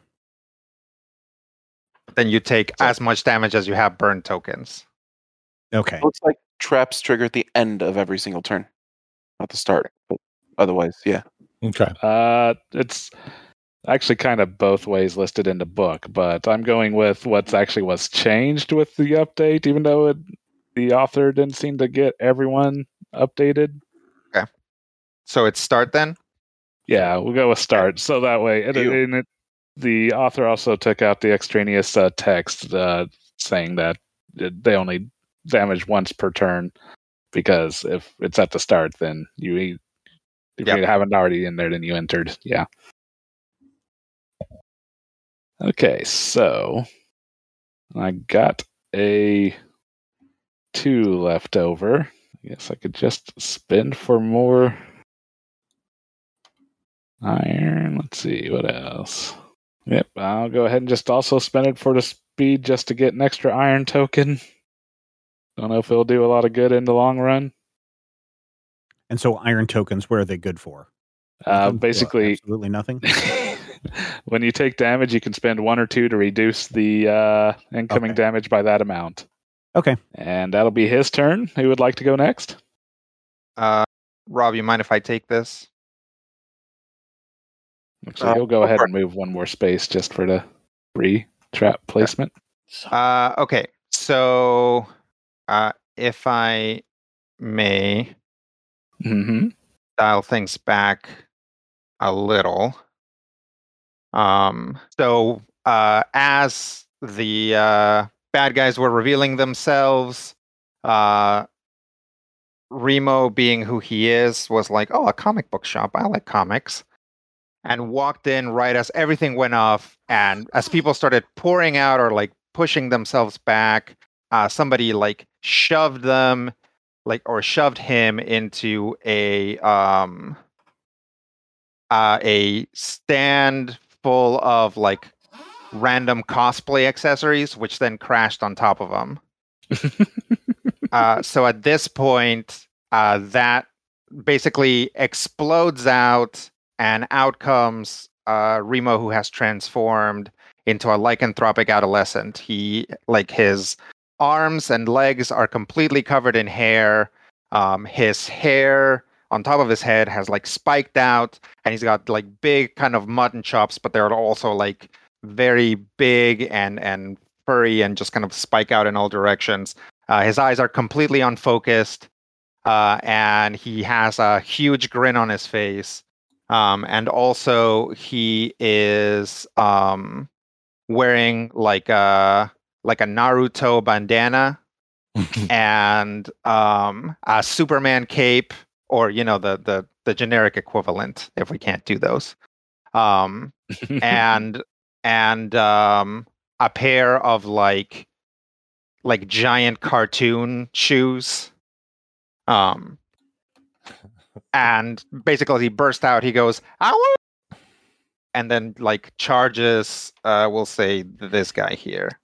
Then you take as much damage as you have burn tokens. Okay. Looks like traps trigger at the end of every single turn, not the start. But otherwise, yeah. Okay. It's actually kind of both ways listed in the book, but I'm going with what's actually was changed with the update, even though the author didn't seem to get everyone updated. So it's start then? Yeah, we'll go with start. So that way, the author also took out the extraneous text saying that they only damage once per turn, because if it's at the start, then if you haven't already in there, then you entered. Yeah. Okay, so I got a 2 left over. I guess I could just spend for more iron. Let's see, what else? Yep, I'll go ahead and just also spend it for the speed just to get an extra iron token. Don't know if it'll do a lot of good in the long run. And so iron tokens, what are they good for? Basically, absolutely nothing. When you take damage, you can spend 1 or 2 to reduce the incoming damage by that amount. Okay. And that'll be his turn. Who would like to go next? Rob, you mind if I take this? Actually, he'll go ahead and move 1 more space just for the free trap placement. Okay. So if I may dial things back a little. So as the bad guys were revealing themselves, Remo, being who he is, was like, "Oh, a comic book shop. I like comics." And walked in right as everything went off, and as people started pouring out or like pushing themselves back, somebody like shoved them, shoved him into a stand full of like random cosplay accessories, which then crashed on top of him. So at this point, that basically explodes out, and out comes Remo, who has transformed into a lycanthropic adolescent. His arms and legs are completely covered in hair. His hair on top of his head has like spiked out, and he's got like big kind of mutton chops, but they're also like very big and furry and just kind of spike out in all directions. His eyes are completely unfocused, and he has a huge grin on his face. And also he is wearing like a Naruto bandana and a Superman cape or the generic equivalent if we can't do those. And a pair of like giant cartoon shoes. And basically he burst out. He goes, "Ow!" And then like charges. We'll say this guy here.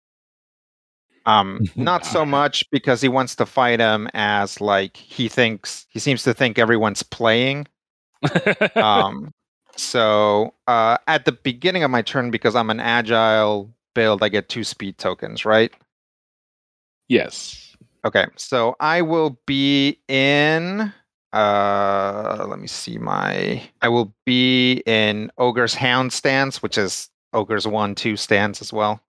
Not so much because he wants to fight him as like he seems to think everyone's playing. So at the beginning of my turn, because I'm an agile build, I get 2 speed tokens, right? Yes. Okay, so I will be in. Let me see I will be in Ogre's Hound stance, which is Ogre's 1/2 stance as well.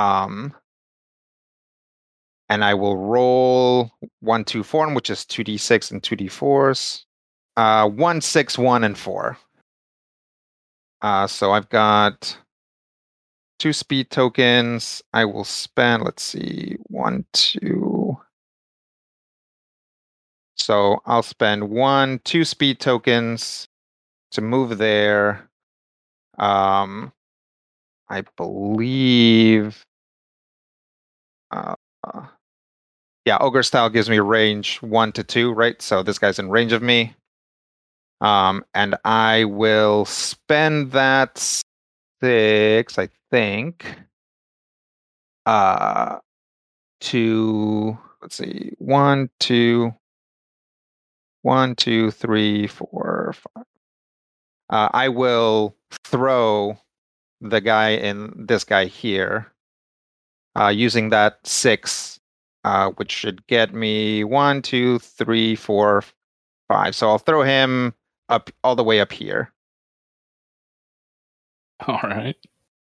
And I will roll 1/2 form, which is 2d6 and 2d4s. 1, 6, 1, and 4. So I've got 2 speed tokens. I will spend, let's see, 1, 2. So I'll spend 1, 2 speed tokens to move there. I believe. Yeah, Ogre Style gives me range 1 to 2, right? So this guy's in range of me. And I will spend that 6, I think, to, let's see, 1, 2, 3, 4, 5. I will throw the guy in this guy here, using that 6, which should get me 1, 2, 3, 4, 5. So I'll throw him up all the way up here. All right.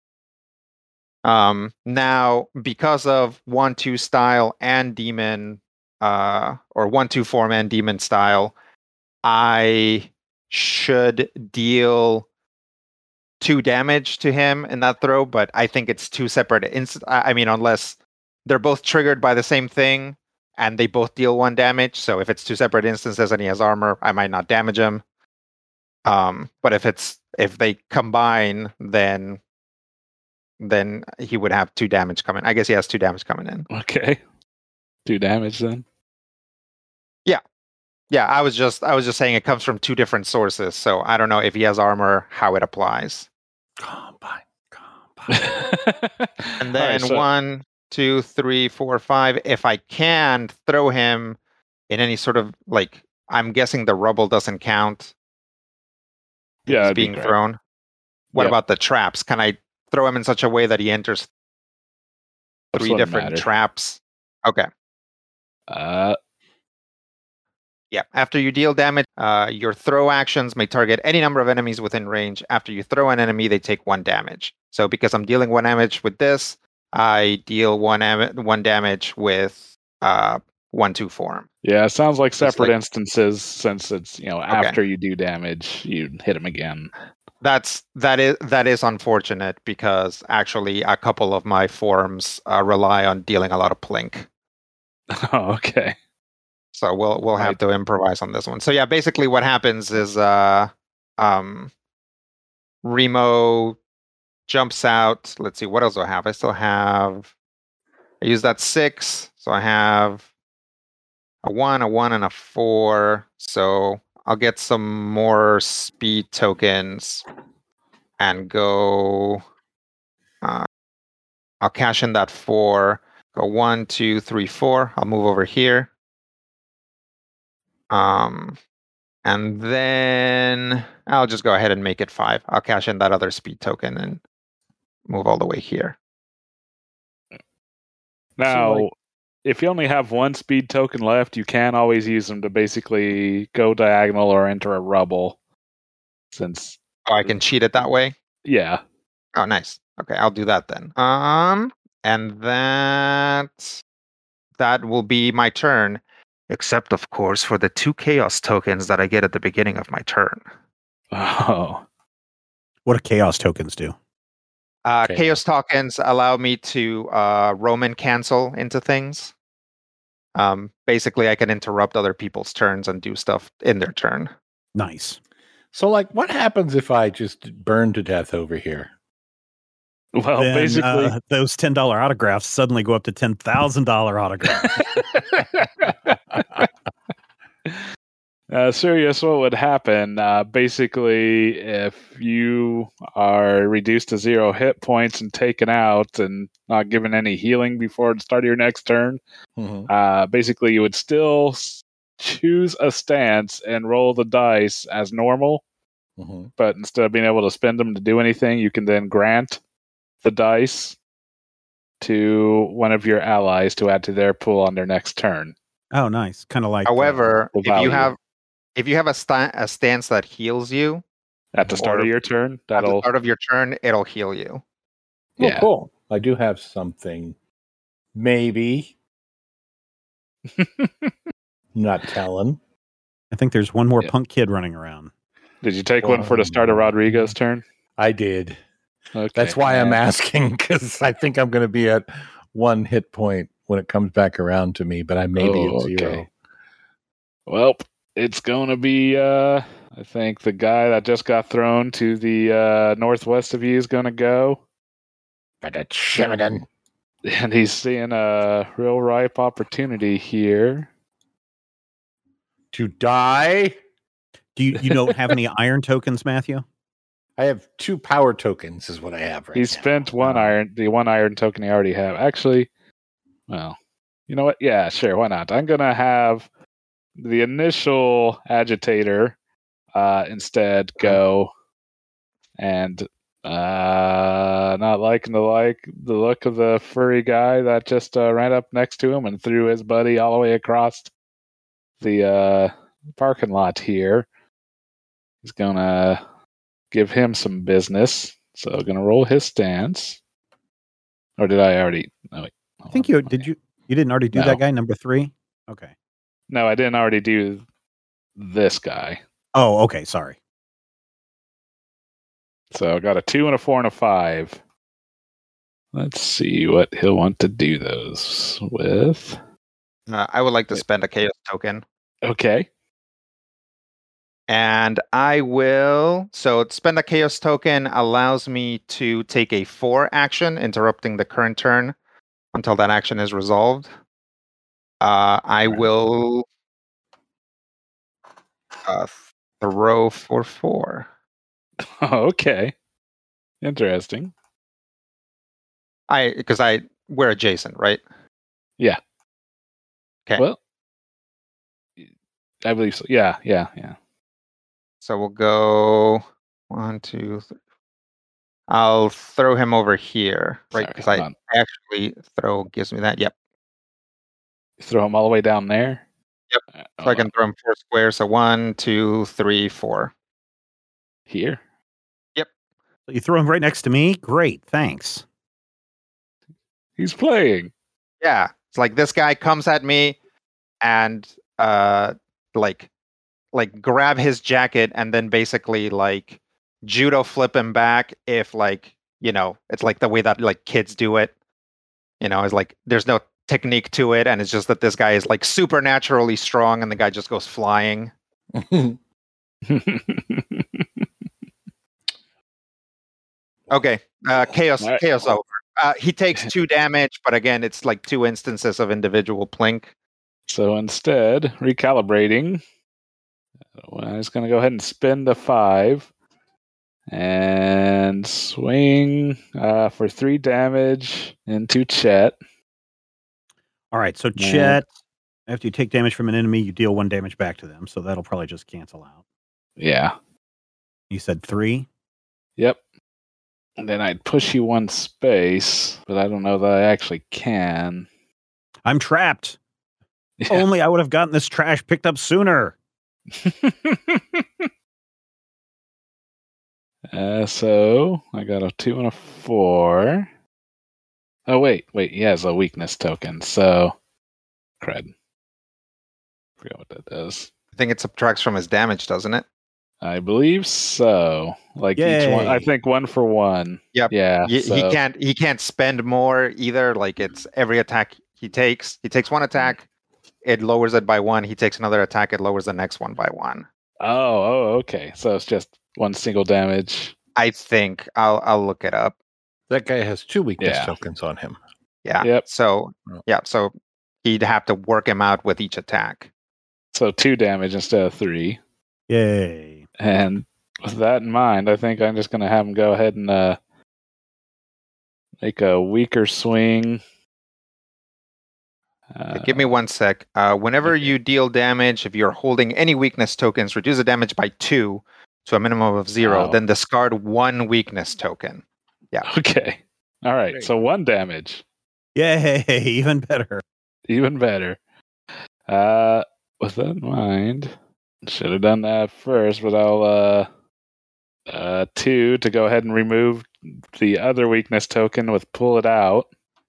Now, because of 1/2 style and demon, or 1/2 form and demon style, I should deal 2 damage to him in that throw, but I think it's 2 separate I mean, unless they're both triggered by the same thing and they both deal 1 damage. So if it's 2 separate instances and he has armor, I might not damage him. But if they combine, then he would have 2 damage coming. I guess he has 2 damage coming in. Okay. 2 damage then. Yeah, I was just saying it comes from 2 different sources, so I don't know if he has armor, how it applies. Combine. And then All right, 1, 2, 3, 4, 5. If I can throw him in any sort of like, I'm guessing the rubble doesn't count. If Yeah, he's that'd be being great. thrown. What Yep. about the traps? Can I throw him in such a way that he enters That's 3 what different matters. traps? Okay. Yeah. After you deal damage, your throw actions may target any number of enemies within range. After you throw an enemy, they take 1 damage. So because I'm dealing 1 damage with this, I deal 1 damage with 1/2 form. Yeah, it sounds like Just separate like- instances since it's, after you do damage, you hit him again. That is unfortunate because actually a couple of my forms rely on dealing a lot of plink. Oh, okay. So we'll have to improvise on this one. So yeah, basically what happens is Remo jumps out. Let's see, what else do I have? I use that 6, so I have a 1, and a 4. So I'll get some more speed tokens and go. I'll cash in that 4. Go 1, 2, 3, 4. I'll move over here. And then I'll just go ahead and make it 5. I'll cash in that other speed token and move all the way here. Now, if you only have 1 speed token left, you can always use them to basically go diagonal or enter a rubble. Since I can cheat it that way? Yeah. Oh, nice. Okay, I'll do that then. And that will be my turn. Except, of course, for the 2 chaos tokens that I get at the beginning of my turn. Oh. What do chaos tokens do? Chaos tokens allow me to Roman cancel into things. Basically, I can interrupt other people's turns and do stuff in their turn. Nice. So, like, what happens if I just burn to death over here? Well, Then, basically, those $10 autographs suddenly go up to $10,000 autographs. Serious, what would happen? Basically, if you are reduced to 0 hit points and taken out and not given any healing before the start of your next turn, basically you would still choose a stance and roll the dice as normal. But instead of being able to spend them to do anything, you can then grant the dice to one of your allies to add to their pool on their next turn. Oh, nice. Kind of like. However, the value. if you have a stance that heals you At the start of your turn, at the that'll start of your turn, it'll heal you. Yeah. Oh, cool. I do have something. Maybe. Not telling. I think there's one more Yeah. punk kid running around. Did you take one for the start of Rodrigo's turn? I did. Okay. That's why I'm asking, because I think I'm going to be at 1 hit point when it comes back around to me, but I may be at 0. Well, it's going to be, I think the guy that just got thrown to the northwest of you is going to go. But a Sheridan. And he's seeing a real ripe opportunity here. To die? Do you don't have any iron tokens, Matthew? I have 2 power tokens is what I have right He now. spent the one iron token he already have. Actually, well, you know what? Yeah, sure. Why not? I'm going to have the initial agitator instead go, and not liking the look of the furry guy that just ran up next to him and threw his buddy all the way across the parking lot here. He's gonna give him some business, so I'm gonna roll his stance. Or did I already? No, wait. I think you did. You didn't already do No. that guy, number 3? Okay. No, I didn't already do this guy. Oh, okay. Sorry. So I got a 2 and a 4 and a 5. Let's see what he'll want to do those with. I would like to spend a chaos token. Okay. And I will. So spend a chaos token allows me to take a 4 action, interrupting the current turn until that action is resolved. I will throw for 4. Okay. Interesting. Because we're adjacent, right? Yeah. Okay. Well, I believe so. Yeah. So we'll go 1, 2, 3. I'll throw him over here, right? Sorry, Because hold I on. actually throw gives me that. Yep. Throw him all the way down there. Yep. So I can throw him 4 squares. So 1, 2, 3, 4. Here. So you throw him right next to me? Great. Thanks. He's playing. Yeah. It's like this guy comes at me and like grab his jacket and then basically like judo flip him back if it's like the way that like kids do it. It's like there's no technique to it, and it's just that this guy is like supernaturally strong and the guy just goes flying. Okay. Chaos All right. chaos over. He takes 2 damage, but again, it's like 2 instances of individual plink. So instead, recalibrating, I was going to go ahead and spend the 5 and swing for 3 damage into Chet. All right. So Yeah. Chet, after you take damage from an enemy, you deal 1 damage back to them. So that'll probably just cancel out. Yeah. You said 3? Yep. And then I'd push you 1 space, but I don't know that I actually can. I'm trapped. Yeah. Only I would have gotten this trash picked up sooner. So I got a 2 and a 4. Oh, wait. He has a weakness token, so cred. Forgot what that does. I think it subtracts from his damage, doesn't it? I believe so. Like each one, I Yay. think 1 for 1. Yep. Yeah. He so- can't spend more either. Like it's every attack he takes 1 attack, it lowers it by 1. He takes another attack, it lowers the next one by 1. Okay. So it's just one single damage. I think I'll look it up. That guy has 2 weakness Yeah. tokens on him. Yeah. Yep. So he'd have to work him out with each attack. So 2 damage instead of 3. Yay. And with that in mind, I think I'm just going to have him go ahead and make a weaker swing. Give me 1 sec. Whenever you deal damage, if you're holding any weakness tokens, reduce the damage by 2 to a minimum of 0. Oh. Then discard 1 weakness token. Yeah. Okay. All right. So 1 damage. Yay. Even better. Even better. With that in mind, should have done that first, but I'll 2 to go ahead and remove the other weakness token with pull it out.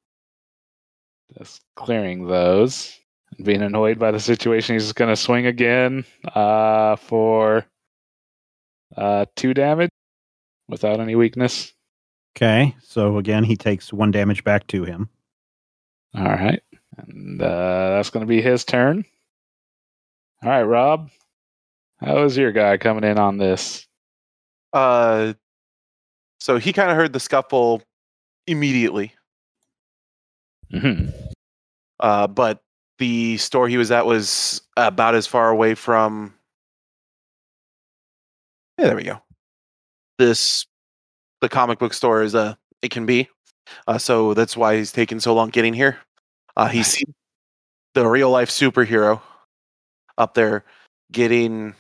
Just clearing those. Being annoyed by the situation, he's just going to swing again for 2 damage without any weakness. Okay. So again, he takes 1 damage back to him. All right. And that's going to be his turn. All right, Rob. How is your guy coming in on this? So he kind of heard the scuffle immediately. Mm-hmm. But the store he was at was about as far away from. Yeah, there we go. The comic book store is it can be. So that's why he's taking so long getting here. He sees the real life superhero up there getting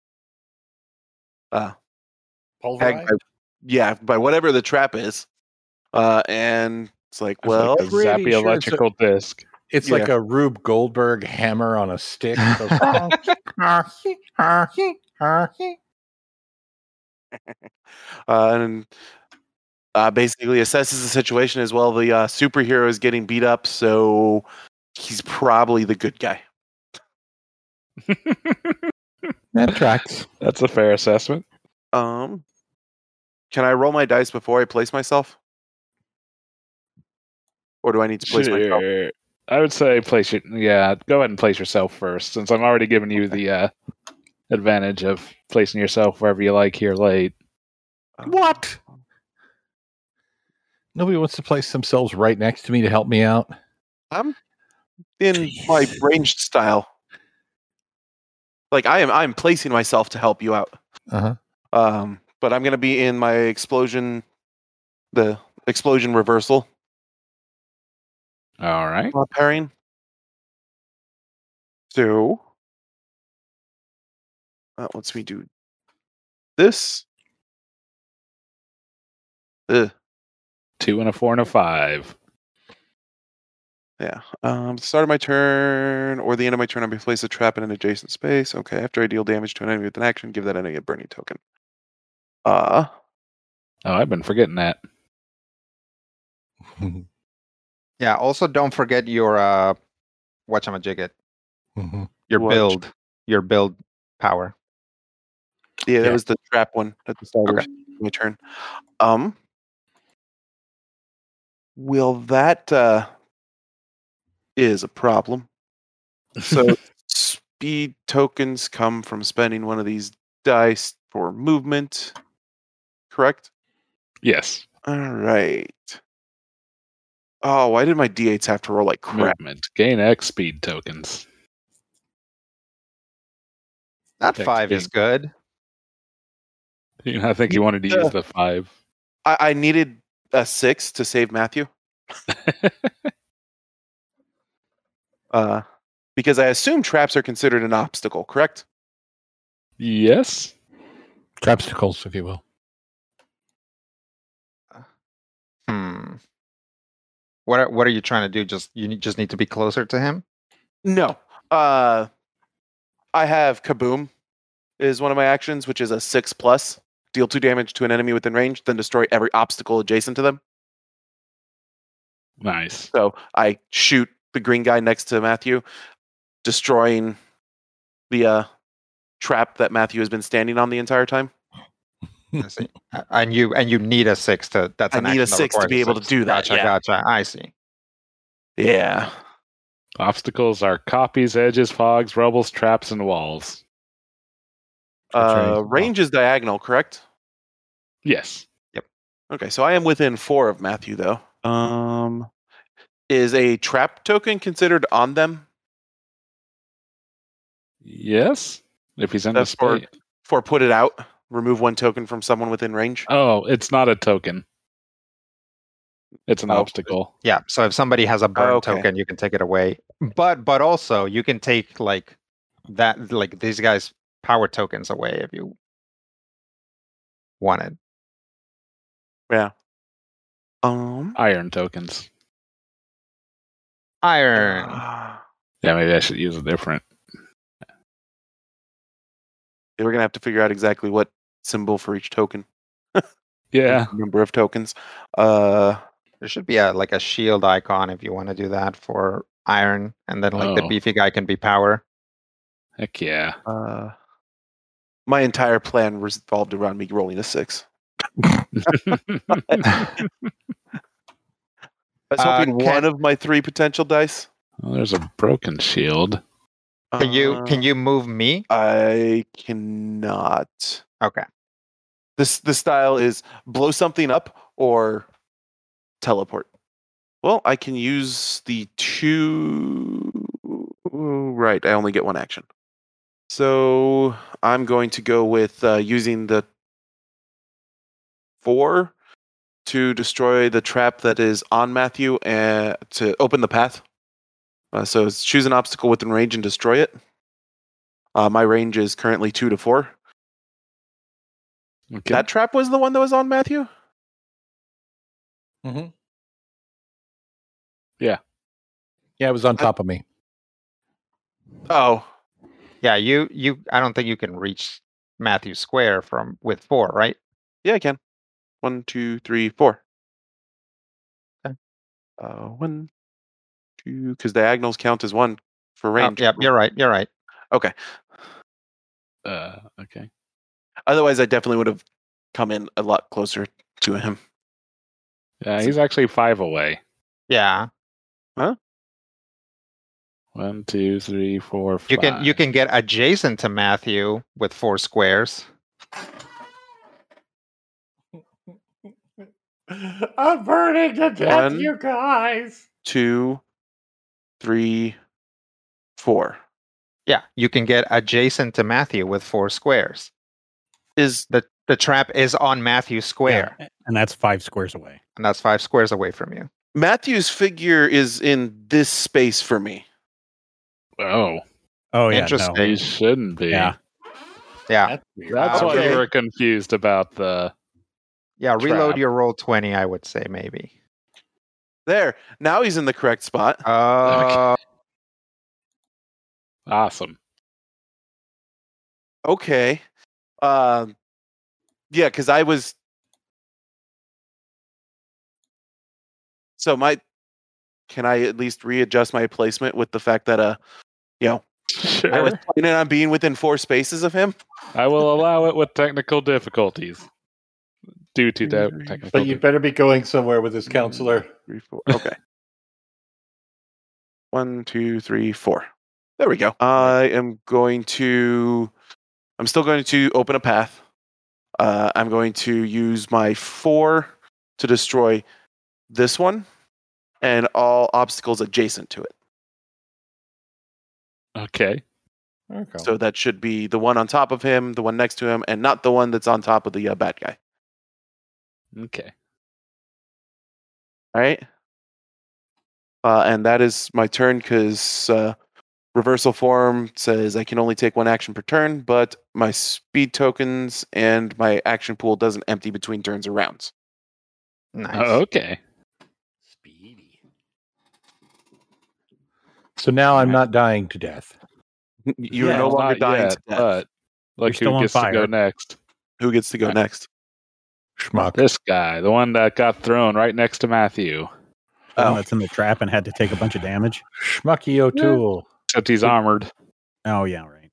tagged by whatever the trap is. And it's like, well, like a pretty zappy sure electrical disc. It's like a Rube Goldberg hammer on a stick. and basically assesses the situation as well. The superhero is getting beat up, so he's probably the good guy. That tracks. That's a fair assessment. Can I roll my dice before I place myself? Or do I need to place myself? Sure. I would say place your go ahead and place yourself first, since I'm already giving you the advantage of placing yourself wherever you like here late. What? Nobody wants to place themselves right next to me to help me out. I'm in my ranged style. Like I'm placing myself to help you out. Uh-huh. But I'm gonna be in my explosion, the explosion reversal. All right. Pairing. So that lets me do this. 2 and a 4 and a 5. Yeah. Start of my turn or the end of my turn, I may place a trap in an adjacent space. Okay. After I deal damage to an enemy with an action, give that enemy a burning token. Oh, I've been forgetting that. Yeah, also don't forget your whatchamajigget. Mm-hmm. Your build power. Yeah, that was the trap one at the start of my turn. Well, that is a problem. So speed tokens come from spending one of these dice for movement, correct? Yes. All right. Oh, why did my D8s have to roll like crap? Movement. Gain X speed tokens. That Text 5 being- is good. I think you wanted to use the 5. I needed a 6 to save Matthew. Because I assume traps are considered an obstacle, correct? Yes. Trapsticles, if you will. What are you trying to do? You just need to be closer to him? No. I have Kaboom is one of my actions, which is a 6+. Deal 2 damage to an enemy within range, then destroy every obstacle adjacent to them. Nice. So I shoot the green guy next to Matthew, destroying the trap that Matthew has been standing on the entire time. I see. And you need a 6 to. That's I an need a action that 6 to requires be able to do that. Gotcha. I see. Yeah. Obstacles are copies, edges, fogs, rubbles, traps, and walls. Range is diagonal, correct? Yes. Okay, so I am within 4 of Matthew, though. Is a trap token considered on them? Yes. If he's in the That's for, space. for put it out. Remove 1 token from someone within range. Oh, it's not a token. It's an Oh. obstacle. Yeah. So if somebody has a burn Okay. token, you can take it away. But also you can take like these guys' power tokens away if you wanted. Yeah. Iron tokens. Iron. Yeah, maybe I should use a different. We're gonna have to figure out exactly what symbol for each token. Yeah. Number of tokens. There should be a shield icon if you want to do that for iron, and then the Oh. beefy guy can be power. Heck yeah. My entire plan revolved around me rolling a 6. I was hoping one of my 3 potential dice. Well, there's a broken shield. Can you move me? I cannot. Okay. The style is blow something up or teleport. Well, I can use the 2. Right, I only get 1 action. So I'm going to go with using the 4 to destroy the trap that is on Matthew and to open the path. So choose an obstacle within range and destroy it. My range is currently 2 to 4. Okay. That trap was the one that was on Matthew? Mm-hmm. Yeah. Yeah, it was on top of me. Oh. Yeah, you I don't think you can reach Matthew Square with 4, right? Yeah, I can. 1, 2, 3, 4. Okay. 1, 2, because diagonals count as 1 for range. Yeah, you're right. You're right. Okay. Okay. Otherwise, I definitely would have come in a lot closer to him. Yeah, he's actually 5 away. Yeah. 1, 2, 3, 4, 5. You can get adjacent to Matthew with 4 squares. I'm burning to death, you guys. 2, 3, 4. Yeah, you can get adjacent to Matthew with 4 squares. Is The trap is on Matthew's square, Yeah, and that's 5 squares away. and that's 5 squares away from you. Matthew's figure is in this space for me? Oh, Oh, yeah. Interesting. No. he shouldn't be. Yeah. Yeah. That's why Okay. we were confused about the. Yeah, reload Trap. your roll 20, I would say maybe. There. Now he's in the correct spot. Awesome. Okay. Yeah, because I was. So can I at least readjust my placement with the fact that I Sure. was planning on being within 4 spaces of him? I will allow it with technical difficulties. Due to technical But you better be going somewhere with this counselor. 3, 4. Okay. 1, 2, 3, 4. There we go. I'm still going to open a path. I'm going to use my 4 to destroy this one and all obstacles adjacent to it. Okay. Okay. So that should be the one on top of him, the one next to him, and not the one that's on top of the bad guy. Okay. All right. And that is my turn because reversal form says I can only take 1 action per turn, but my speed tokens and my action pool doesn't empty between turns or rounds. Nice. Okay. Speedy. So now I'm not dying to death. You're Yeah, no Well, longer not dying yet, to death. but look still who on gets to go fire. next. Who gets to go next? Schmuck. This guy, the one that got thrown right next to Matthew. The one Oh. that's in the trap and had to take a bunch of damage. Schmucky O'Toole. Except he's armored. Oh, yeah, right.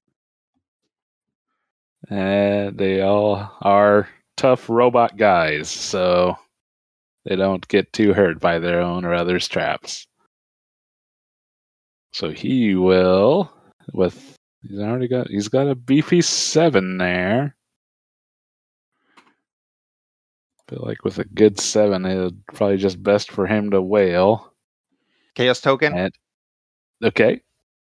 And they all are tough robot guys, so they don't get too hurt by their own or others' traps. So he will he's got a beefy 7 there. Feel like with a good 7, it's probably just best for him to wail. Chaos token. And okay.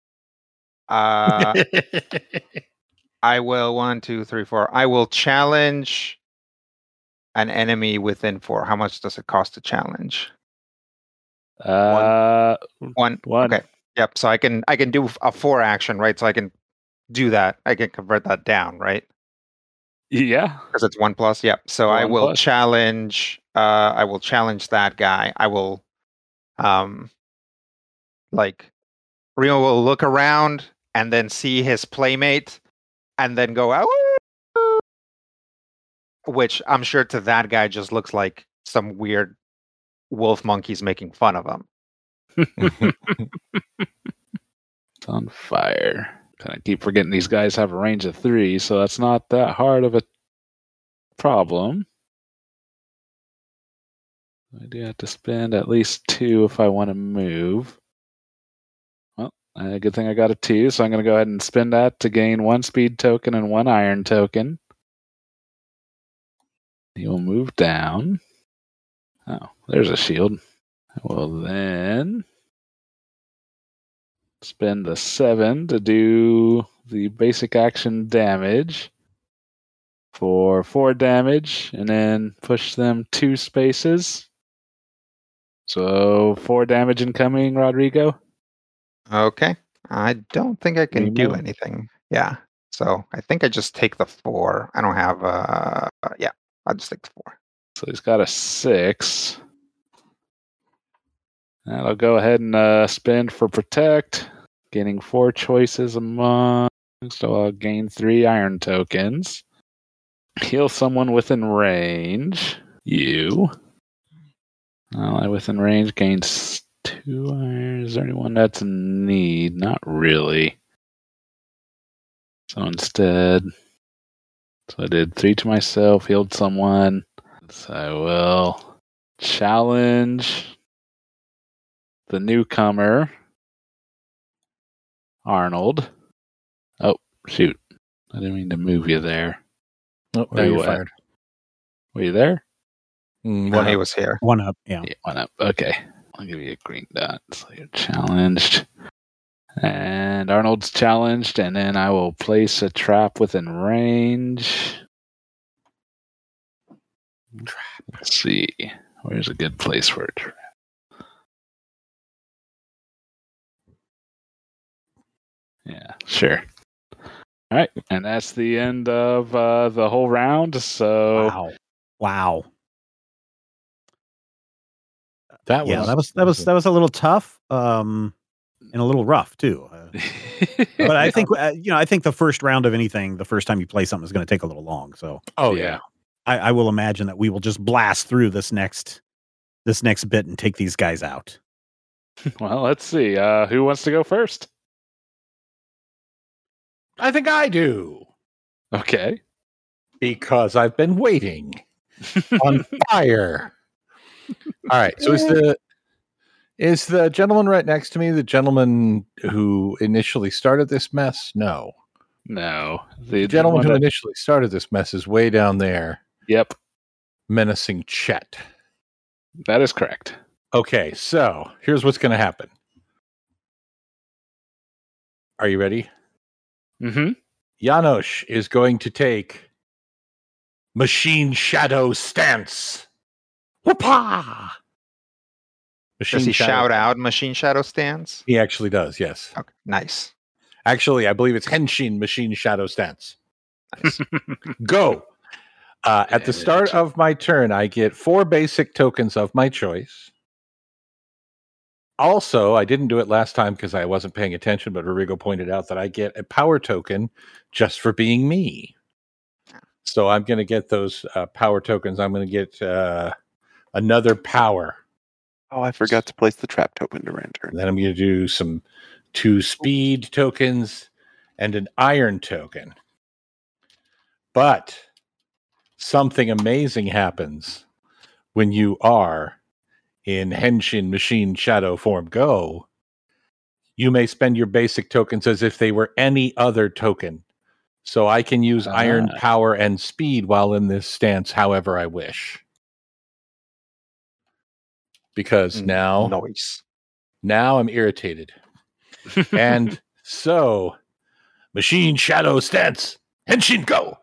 I will 1, 2, 3, 4. I will challenge an enemy within 4. How much does it cost to challenge? 1. One. Okay. Yep. So I can do a 4 action, right? So I can do that. I can convert that down, right? Yeah. Because it's 1+. Yep. So I 1 will plus. challenge. I will challenge that guy. I will, like, Remo will look around and then see his playmate, and then go out. Which I'm sure to that guy just looks like some weird wolf monkeys making fun of him. It's on fire. Kind of keep forgetting these guys have a range of 3, so that's not that hard of a problem. I do have to spend at least 2 if I want to move. Well, good thing I got a 2, so I'm going to go ahead and spend that to gain 1 speed token and 1 iron token. He will move down. Oh, there's a shield. I will then spend the 7 to do the basic action damage for 4 damage, and then push them 2 spaces. So 4 damage incoming, Rodrigo. Okay. I don't think I can do Remo? anything. Yeah. So I think I just take the 4. I don't have yeah, I'll just take the 4. So he's got a 6. And I'll go ahead and spend for protect, gaining 4 choices among. So I'll gain 3 iron tokens. Heal someone within range. You. Ally within range gains 2 iron. Is there anyone that's in need? Not really. So instead, I did 3 to myself, healed someone. So I will challenge the newcomer, Arnold. Oh, shoot. I didn't mean to move you there. Oh, Where now you you're at? fired. Were you there? No, he was here. 1 up. Yeah. Yeah, 1 up. Okay. I'll give you a green dot. So you're challenged. And Arnold's challenged, and then I will place a trap within range. Let's see. Where's a good place for a trap? Yeah, sure. All right, and that's the end of the whole round. So Wow. That Yeah, was that was a little tough, and a little rough too. But I think I think the first round of anything, the first time you play something, is going to take a little long. So Oh yeah. I will imagine that we will just blast through this next bit and take these guys out. Well, let's see. Who wants to go first? I think I do. Okay. Because I've been waiting on fire. All right. So is the gentleman right next to me the gentleman who initially started this mess? No. No. The gentleman who initially started this mess is way down there. Yep. Menacing Chet. That is correct. Okay, so here's what's going to happen. Are you ready? Mm-hmm. Janosch is going to take Machine Shadow Stance. Whoopah! Does he shout out Machine Shadow Stance? He actually does, yes. Okay, nice. Actually, I believe it's Henshin Machine Shadow Stance. Nice. Go! At the start of my turn, I get 4 basic tokens of my choice. Also, I didn't do it last time because I wasn't paying attention, but Rodrigo pointed out that I get a power token just for being me. So I'm going to get those power tokens. I'm going to get another power. Oh, I forgot to place the trap token to enter. And then I'm going to do 2 speed tokens and an iron token. But something amazing happens when you are in Henshin Machine Shadow form. Go. You may spend your basic tokens as if they were any other token. So I can use iron power and speed while in this stance however I wish. Because now I'm irritated. And so, Machine Shadow stance. Henshin go!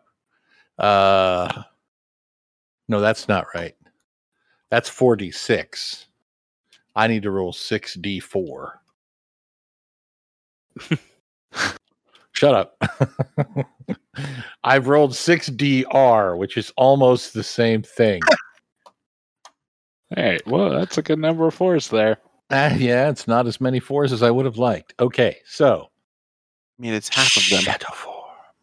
No, that's not right. That's 4d6. I need to roll 6d4. Shut up. I've rolled 6dr, which is almost the same thing. Hey, well, that's a good number of 4s there. Yeah, it's not as many 4s as I would have liked. Okay, so. I mean, it's half of them. Shadow form.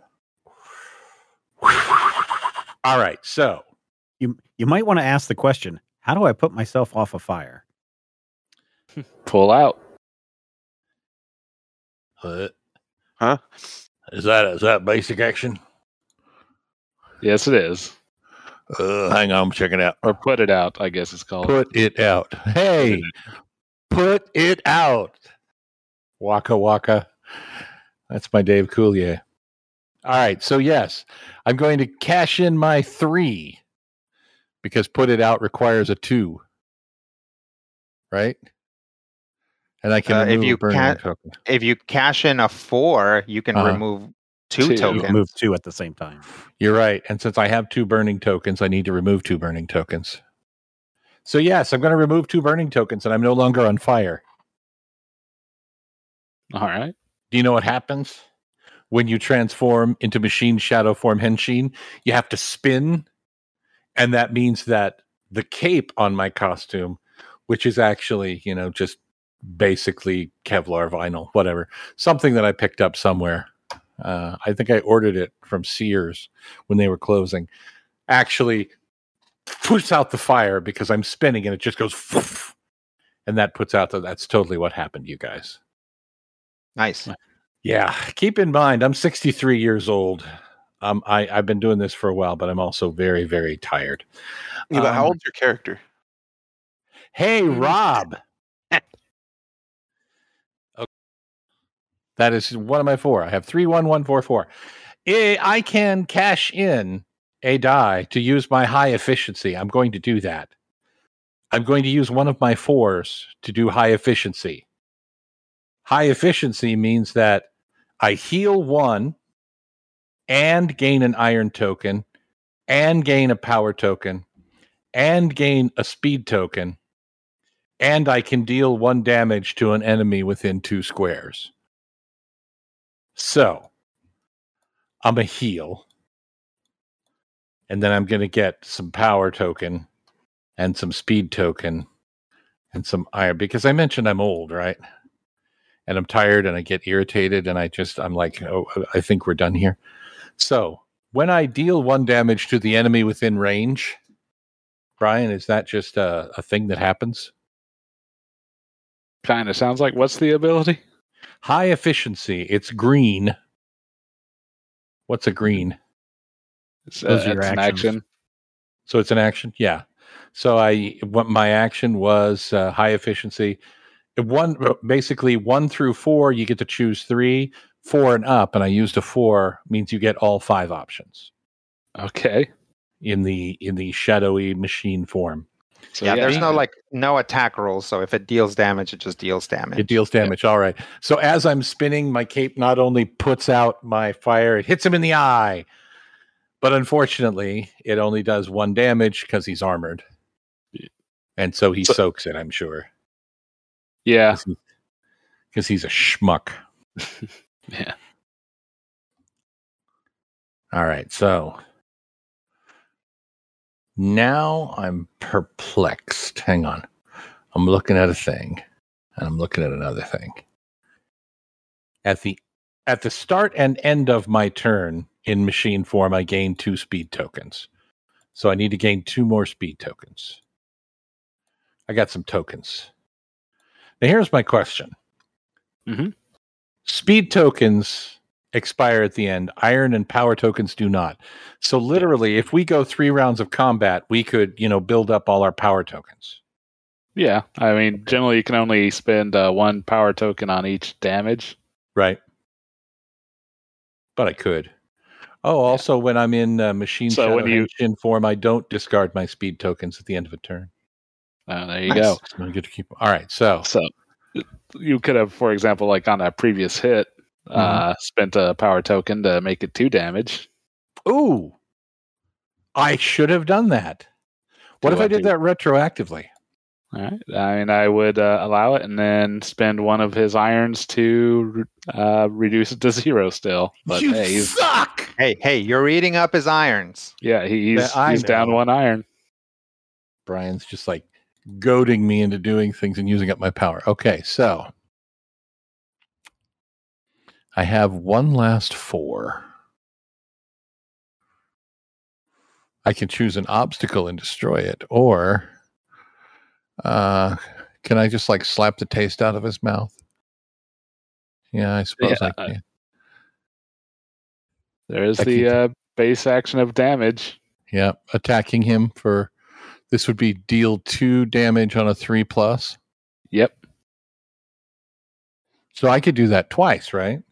All right, so. You might want to ask the question, how do I put myself off a fire? Pull out. Huh? Is that basic action? Yes, it is. Hang on, I'm checking it out. Or put it out, I guess it's called. Put it out. Hey, put it out. Waka waka. That's my Dave Coulier. All right, so yes, I'm going to cash in my 3 because put it out requires a 2, right? And I can remove burning token. If you cash in a 4, you can remove 2 tokens. You can move 2 at the same time. You're right. And since I have 2 burning tokens, I need to remove 2 burning tokens. So yes, I'm going to remove 2 burning tokens, and I'm no longer on fire. All right. Do you know what happens when you transform into Machine Shadow form Henshin? You have to spin, and that means that the cape on my costume, which is actually, just basically Kevlar vinyl, whatever, something that I picked up somewhere. I think I ordered it from Sears when they were closing. Actually, puts out the fire because I'm spinning and it just goes, whoosh, and that puts out that's totally what happened, you guys. Nice. Yeah, keep in mind, I'm 63 years old. I've been doing this for a while, but I'm also very, very tired. Yeah, but how old's your character? Hey, Rob. That is one of my 4. I have 3, 1, 1, 4, 4. I can cash in a die to use my high efficiency. I'm going to do that. I'm going to use one of my 4s to do high efficiency. High efficiency means that I heal 1 and gain an iron token and gain a power token and gain a speed token, and I can deal 1 damage to an enemy within 2 squares. So, I'm a heal, and then I'm going to get some power token and some speed token and some iron, because I mentioned I'm old, right? And I'm tired and I get irritated and I'm like, oh, I think we're done here. So, when I deal 1 damage to the enemy within range, Brian, is that just a thing that happens? Kind of sounds like, what's the ability? High efficiency. It's green. What's a green? It's an action. So it's an action? Yeah. So my action was high efficiency. Basically 1 through 4, you get to choose 3. 4 and up, and I used a 4, means you get all 5 options. Okay. In the shadowy machine form. So there's no attack rolls. So if it deals damage, it just deals damage. It deals damage. All right. So as I'm spinning, my cape not only puts out my fire, it hits him in the eye. But unfortunately, it only does 1 damage because he's armored. And so he soaks it, I'm sure. Yeah. Because he's a schmuck. Yeah. All right. So now I'm perplexed. Hang on. I'm looking at a thing, and I'm looking at another thing. At the start and end of my turn in machine form, I gain 2 speed tokens. So I need to gain 2 more speed tokens. I got some tokens. Now here's my question. Mm-hmm. Speed tokens expire at the end. Iron and power tokens do not. So literally, if we go 3 rounds of combat, we could, build up all our power tokens. Yeah, I mean, generally you can only spend 1 power token on each damage. Right. But I could. Oh, also, when I'm in Machine So Shadow when you- Henshin form, I don't discard my speed tokens at the end of a turn. there you Nice. go. So I get to keep. All right, so So you could have, for example, like on that previous hit, spent a power token to make it 2 damage. ooh, I should have done that. What if I did Do- that retroactively? All right. I mean, I would allow it and then spend 1 of his irons to reduce it to 0 still. But You hey, he's, suck. Hey, you're eating up his irons. yeah, I he's down know. 1 iron. Brian's just like goading me into doing things and using up my power. Okay, so I have 1 last 4. I can choose an obstacle and destroy it, or can I just like slap the taste out of his mouth? Yeah, I suppose Yeah, I can. There's I the base action of damage. Yeah, attacking him for this would be deal 2 damage on a 3+. Yep. So I could do that twice, right?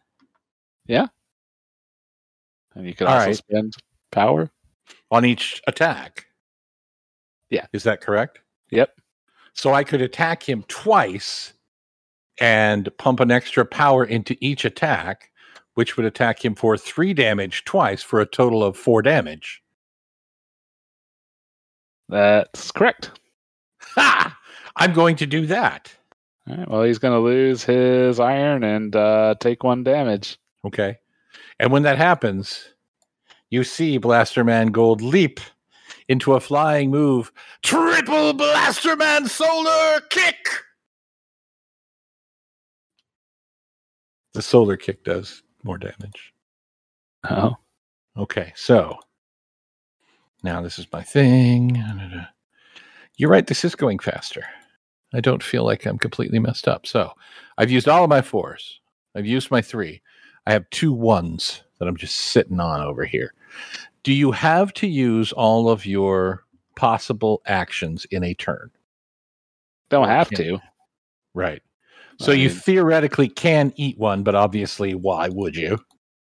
And you could All also right. spend power. On each attack. Yeah. Is that correct? Yep. So I could attack him twice and pump an extra power into each attack, which would attack him for 3 damage twice for a total of 4 damage. That's correct. Ha! I'm going to do that. All right. Well, he's going to lose his iron and take 1 damage. Okay. And when that happens, you see Blasterman Gold leap into a flying move. Triple Blasterman Solar Kick! The Solar Kick does more damage. Oh. Okay, so now this is my thing. You're right, this is going faster. I don't feel like I'm completely messed up. So I've used all of my 4s. I've used my 3. I have 2 1s that I'm just sitting on over here. Do you have to use all of your possible actions in a turn? Don't Or have can- to. Right. So I you mean- theoretically can eat one, but obviously, why would you?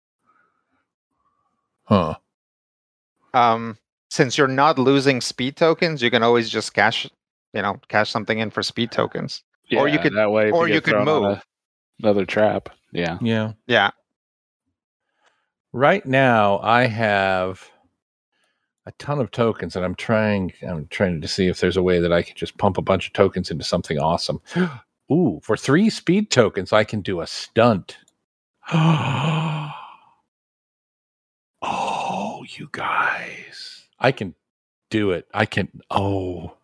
Huh. Since you're not losing speed tokens, you can always just cash something in for speed tokens. Yeah, Or you could- that way, if or you you get could thrown on move. another trap. Yeah. Yeah. Yeah. Right now, I have a ton of tokens, and I'm trying to see if there's a way that I can just pump a bunch of tokens into something awesome. Ooh, for 3 speed tokens, I can do a stunt. Oh, you guys. I can do it. I can. Oh.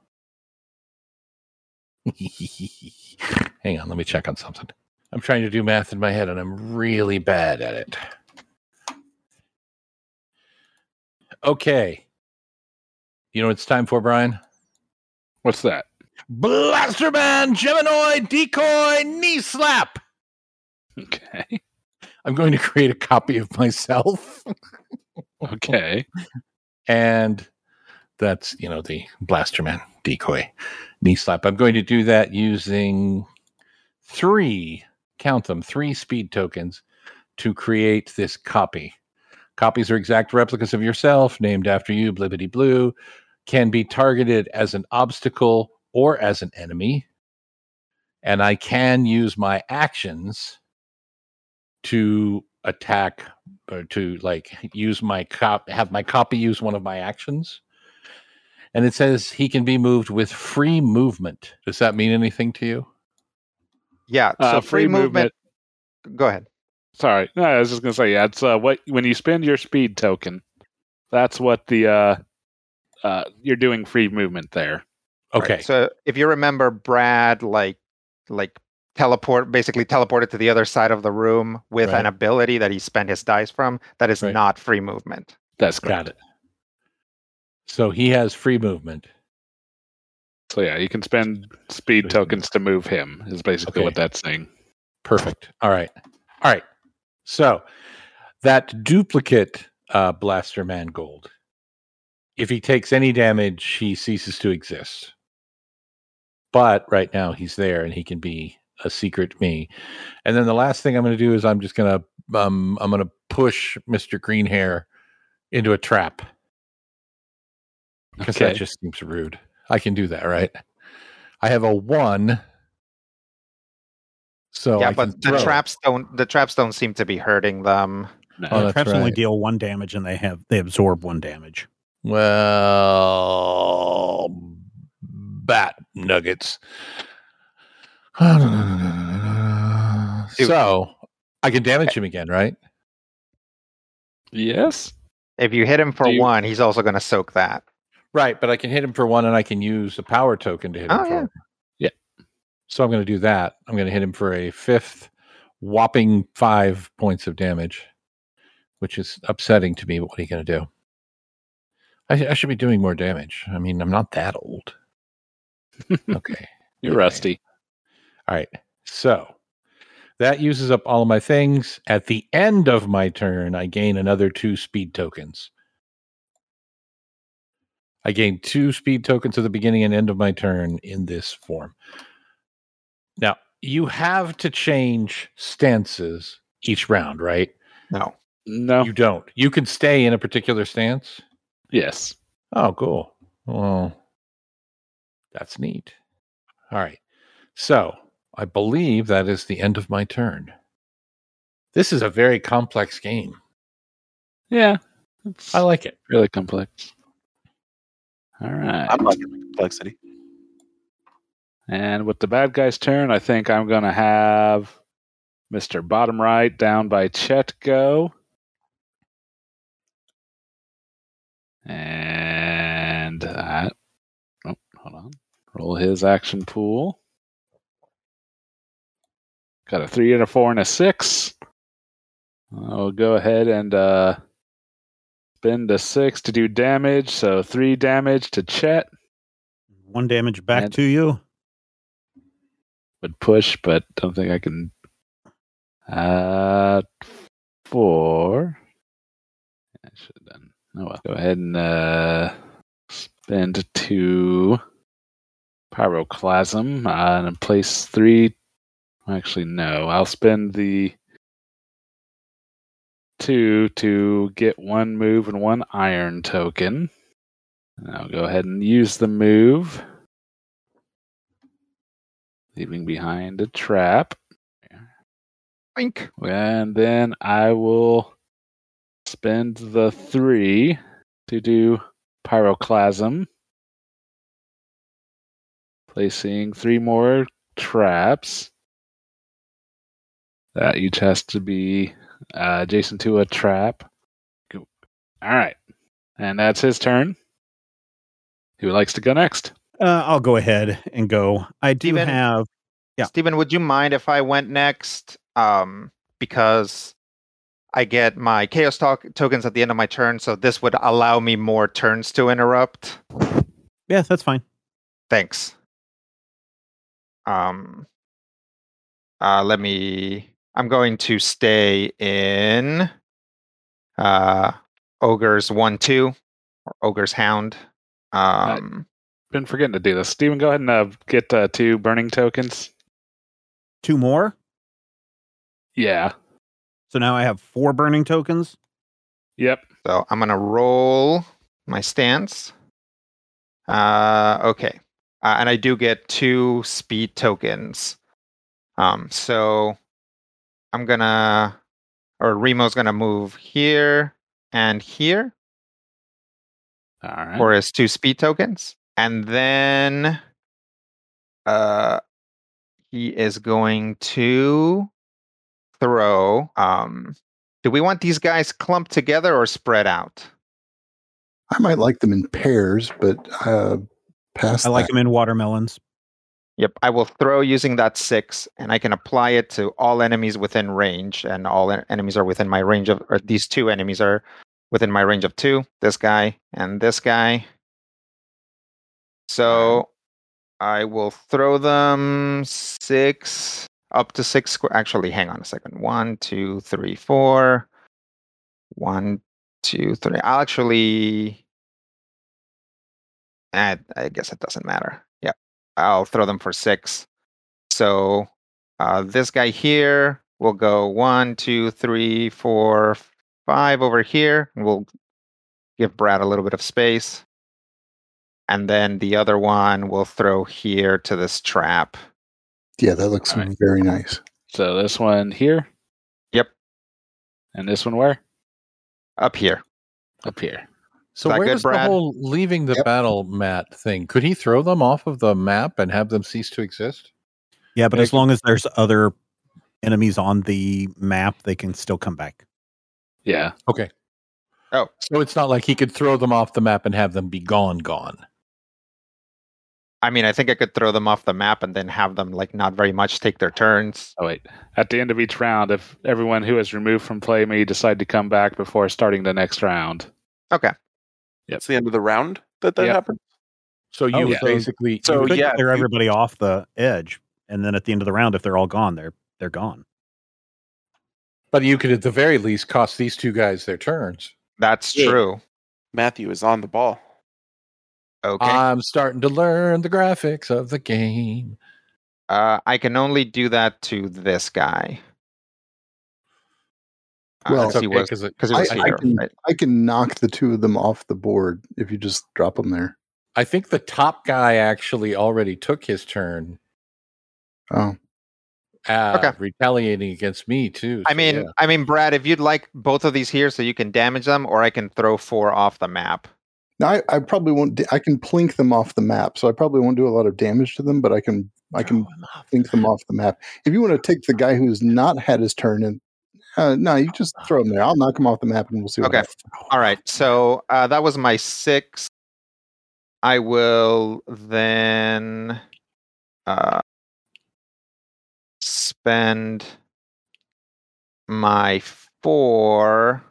Hang on, let me check on something. I'm trying to do math in my head, and I'm really bad at it. Okay. You know what it's time for, Brian? What's that? Blasterman Geminoid Decoy Knee Slap. Okay. I'm going to create a copy of myself. Okay. And that's, the Blasterman Decoy Knee Slap. I'm going to do that using 3 speed tokens to create this copy. Copies are exact replicas of yourself, named after you, blibbity blue, can be targeted as an obstacle or as an enemy. And I can use my actions to attack or to use have my copy use one of my actions. And it says he can be moved with free movement. Does that mean anything to you? Yeah. So free movement. Go ahead. Sorry. No, I was just going to say, yeah, it's when you spend your speed token, that's what the you're doing free movement there. Okay. Right. So if you remember, Brad basically teleported to the other side of the room with Right. an ability that he spent his dice from. That is Right. not free movement. That's correct. Got it. So he has free movement. So yeah, you can spend speed tokens to move him, is basically Okay. what that's saying. Perfect. All right. So that duplicate Blasterman Gold, if he takes any damage, he ceases to exist. but right now he's there and he can be a secret me. And then the last thing I'm going to do is I'm going to push Mr. Green Hair into a trap because that Okay. just seems rude. I can do that, right? I have a 1, so yeah, I can but throw. the traps don't seem to be hurting them. No. Oh, that's traps only right. deal 1 damage, and they absorb 1 damage. Well, bat nuggets. So I can damage him again, right? Yes. If you hit him for Do you- 1, he's also going to soak that. Right, but I can hit him for 1 and I can use a power token to hit him Oh, for yeah. 1. So I'm going to do that. I'm going to hit him for a 5th whopping 5 points of damage, which is upsetting to me. But what are you going to do? I should be doing more damage. I mean, I'm not that old. Okay. You're Yeah, rusty. All right. So that uses up all of my things. At the end of my turn, I gain another 2 speed tokens. I gain 2 speed tokens at the beginning and end of my turn in this form. Now, you have to change stances each round, right? No. No. You don't. You can stay in a particular stance. Yes. Oh, cool. Well, that's neat. All right. So I believe that is the end of my turn. This is a very complex game. Yeah. It's I like it. really complex. All right. I'm liking the complexity. And with the bad guy's turn, I think I'm going to have Mr. Bottom Right down by Chet go. And hold on. Roll his action pool. Got a 3 and a 4 and a 6. I'll go ahead and spend a 6 to do damage. So 3 damage to Chet. 1 damage back And- to you. Would push, but don't think I can. 4. I should have done. Oh well. Go ahead and spend 2 pyroclasm and place 3. Actually, no. I'll spend the 2 to get 1 move and 1 iron token. And I'll go ahead and use the move, leaving behind a trap. Wink. And then I will spend the 3 to do pyroclasm, placing 3 more traps. That each has to be adjacent to a trap. All right. And that's his turn. Who likes to go next? I'll go ahead and go. I do Steven? have. Yeah. Steven, would you mind if I went next? Because I get my chaos tokens at the end of my turn, so this would allow me more turns to interrupt. Yeah, that's fine. Thanks. I'm going to stay in Ogre's 1-2 or Ogre's Hound. Been forgetting to do this. Steven, go ahead and get 2 burning tokens. 2 more. Yeah. So now I have 4 burning tokens. Yep. So I'm gonna roll my stance. Okay. And I do get 2 speed tokens. So I'm Remo's gonna move here and here All right. for his 2 speed tokens. And then he is going to throw. Do we want these guys clumped together or spread out? I might like them in pairs, but past I like that. them in watermelons. Yep, I will throw using that 6, and I can apply it to all enemies within range, and all enemies are within my range of, or these 2 enemies are within my range of 2. This guy and this guy. So I will throw them 6 up to 6 square. Actually, hang on a second. 1, 2, 3, 4. 1, 2, 3. I'll actually. I guess it doesn't matter. Yeah. I'll throw them for 6. So this guy here will go 1, 2, 3, 4, 5 over here. And we'll give Brad a little bit of space. And then the other one will throw here to this trap. Yeah, that looks All right. very nice. So this one here. Yep. And this one where? Up here. Up here. So Is that where good, does Brad? the whole leaving the Yep. battle mat thing? Could he throw them off of the map and have them cease to exist? Yeah, but Yeah, as long as there's other enemies on the map, they can still come back. Yeah. Okay. Oh. So it's not like he could throw them off the map and have them be gone. I mean, I think I could throw them off the map and then have them like not very much take their turns. Oh wait. At the end of each round, if everyone who is removed from play may decide to come back before starting the next round. Okay. It's the end of the round that Yeah. happens. So you Oh, would yeah. basically So You could yeah, clear you- everybody off the edge, and then at the end of the round, if they're all gone, they're gone. but you could at the very least cost these two guys their turns. That's Yeah. true. Matthew is on the ball. Okay. I'm starting to learn the graphics of the game. I can only do that to this guy. Well, because he was because because he was I here. can- right? I can knock the two of them off the board if you just drop them there. I think the top guy actually already took his turn, Oh, Okay. retaliating against me too. I so mean, yeah. I mean, Brad, if you'd like both of these here so you can damage them, or I can throw 4 off the map. now I probably won't. I can plink them off the map, so I probably won't do a lot of damage to them. But I can Throw him off the plink them off the map. If you want to take the guy who's not had his turn, and no, you just throw him there. I'll knock him off the map, and we'll see what Okay. happens. All right, so that was my 6. I will then spend my 4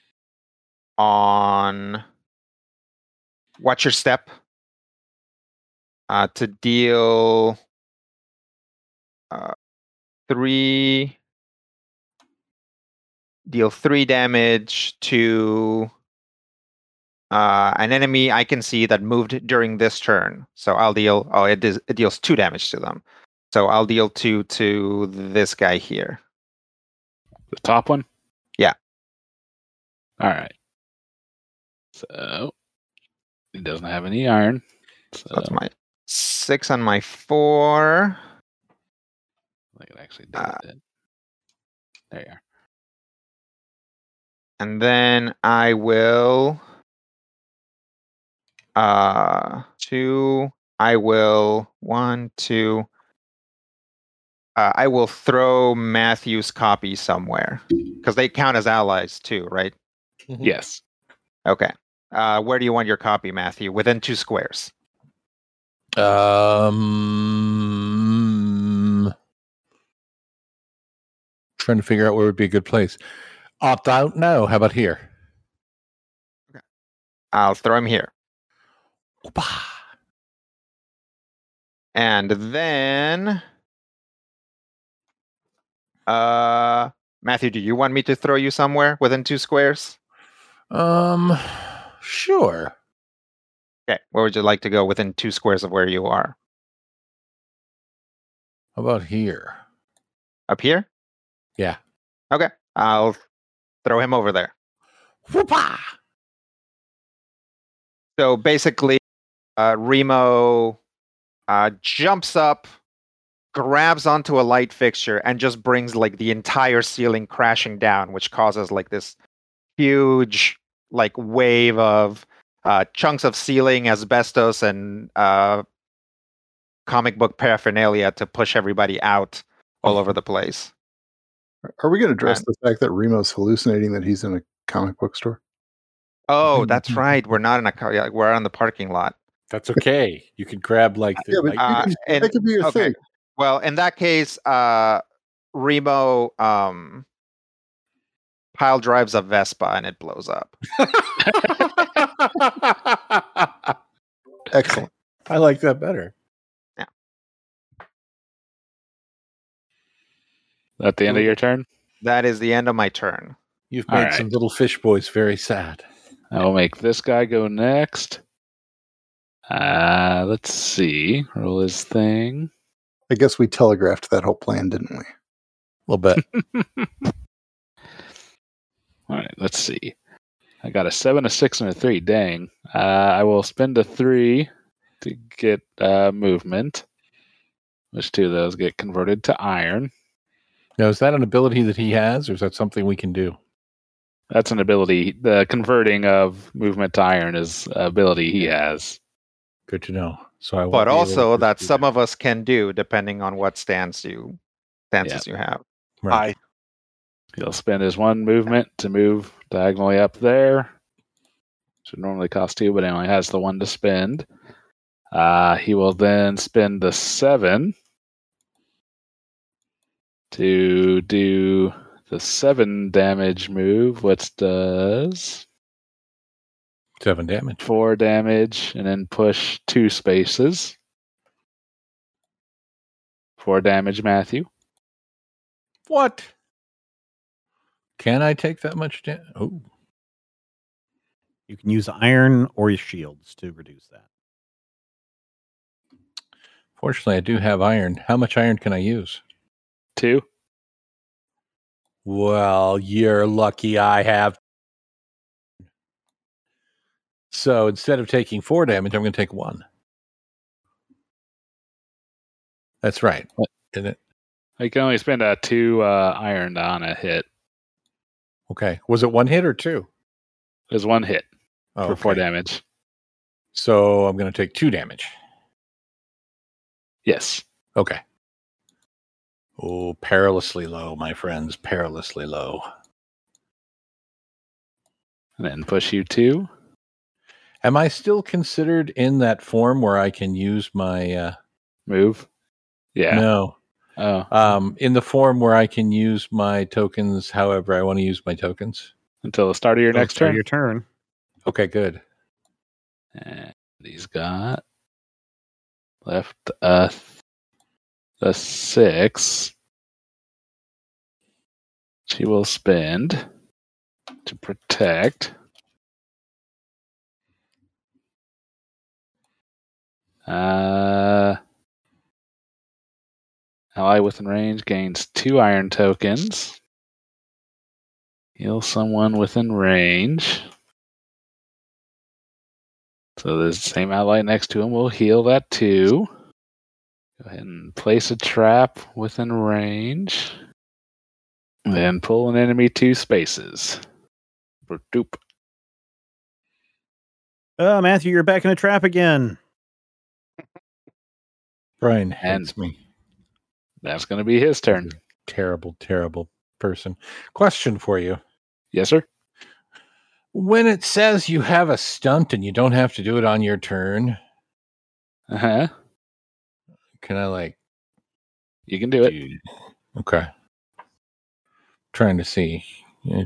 on Watch Your Step to deal 3 damage to an enemy I can see that moved during this turn. So I'll deal. Oh, it deals 2 damage to them. So I'll deal 2 to this guy here. The top one? Yeah. All right. So he doesn't have any iron. So So that's my 6 on my 4. I can actually do it. There you are. And then I will 2. I will 1, 2. I will throw Matthew's copy somewhere because they count as allies too, right? Yes. Okay. Where do you want your copy, Matthew? Within 2 squares. Trying to figure out where would be a good place. I don't know. How about here? I'll throw him here. Opa. And then Matthew, do you want me to throw you somewhere within 2 squares? Sure. Okay. Where would you like to go within 2 squares of where you are? How about here? Up here? Yeah. Okay. I'll throw him over there. Whoopah! So basically, Remo jumps up, grabs onto a light fixture, and just brings like the entire ceiling crashing down, which causes like this huge like wave of chunks of ceiling, asbestos, and comic book paraphernalia to push everybody out all over the place. Are we going to address the fact that Remo's hallucinating that he's in a comic book store? Oh, that's right. We're not in a car. We're on the parking lot. That's okay. You can grab like the. Yeah, but like- you can- and- that could be your okay. thing. Well, in that case, Remo pile drives a Vespa and it blows up. Excellent. I like that better. At the end of your turn, That is the end of my turn. You've All made right. some little fish boys very sad. I will make this guy go next. Let's see. Roll his thing. I guess we telegraphed that whole plan, didn't we? A little bit. All right, let's see. I got a 7, a 6, and a 3. Dang. I will spend a 3 to get movement, which 2 of those get converted to iron. Now, is that an ability that he has, or is that something we can do? That's an ability. The converting of movement to iron is an ability he has. Good to know. So I won't But be able also to that pursue some of us can do depending on what stances you have. Right. He'll spend his 1 movement to move diagonally up there. Should normally cost 2, but he only has the 1 to spend. He will then spend the 7 to do the 7 damage move, which does 7 damage. 4 damage, and then push 2 spaces. 4 damage, Matthew. What? Can I take that much damage? Oh, You can use iron or your shields to reduce that. fortunately, I do have iron. How much iron can I use? 2. Well, you're lucky I have. So instead of taking 4 damage, I'm going to take 1. That's right. Isn't it? You can only spend 2 iron on a hit. Okay. Was it 1 hit or 2? There's 1 hit Oh, for 4 okay. damage. So I'm going to take 2 damage. Yes. Okay. Oh, perilously low, my friends. Perilously low. And then push you 2. Am I still considered in that form where I can use my... Move. Yeah. No. Oh. In the form where I can use my tokens however I want to use my tokens? Until the start of your next turn. Your turn. Okay, good. And he's got left the 6. She will spend to protect. Ally within range gains 2 iron tokens. Heal someone within range. So the same ally next to him will heal that 2. Go ahead and place a trap within range. Then pull an enemy 2 spaces. Doop. Matthew, you're back in a trap again. Brian hates me. That's going to be his turn. Terrible, terrible person. Question for you. Yes, sir. When it says you have a stunt and you don't have to do it on your turn, Uh-huh. can I You can do it. Okay. Trying to see. Well,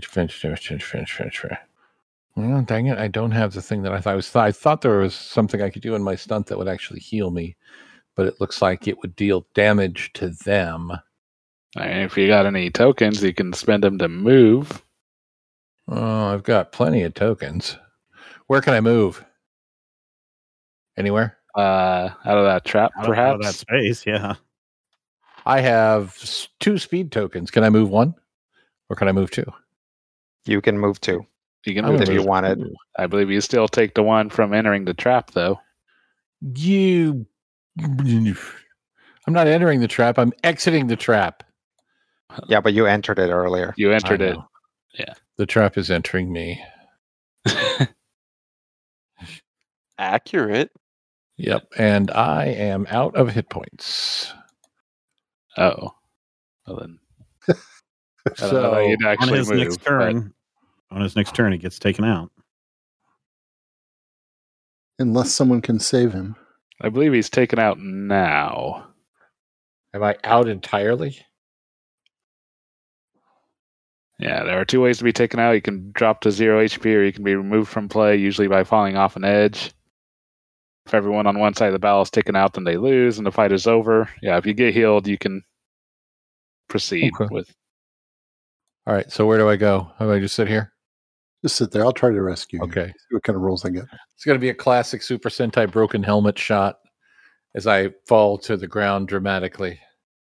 dang it, I don't have the thing that I thought. I thought there was something I could do in my stunt that would actually heal me, but it looks like it would deal damage to them. And if you got any tokens, you can spend them to move. Oh, I've got plenty of tokens. Where can I move? Anywhere? Out of that trap, perhaps? Out of that space, yeah. I have 2 speed tokens. Can I move 1? Or can I move 2? You can move 2 You can I'm move if gonna you two. wanted. I believe you still take the 1 from entering the trap, though. I'm not entering the trap. I'm exiting the trap. Yeah, but you entered it earlier. You entered I it. know. Yeah. The trap is entering me. Accurate. Yep. And I am out of hit points. Oh. Well, then. I don't know that So you'd On actually his move. next turn, he gets taken out. Unless someone can save him. I believe he's taken out now. am I out entirely? Yeah, there are 2 ways to be taken out. You can drop to 0 HP, or you can be removed from play, usually by falling off an edge. If everyone on one side of the battle is taken out, then they lose, and the fight is over. Yeah, if you get healed, you can proceed Okay. with. All right. So where do I go? How do I just sit here? Just sit there. I'll try to rescue you. Okay. See what kind of rolls I get. It's going to be a classic Super Sentai broken helmet shot as I fall to the ground dramatically.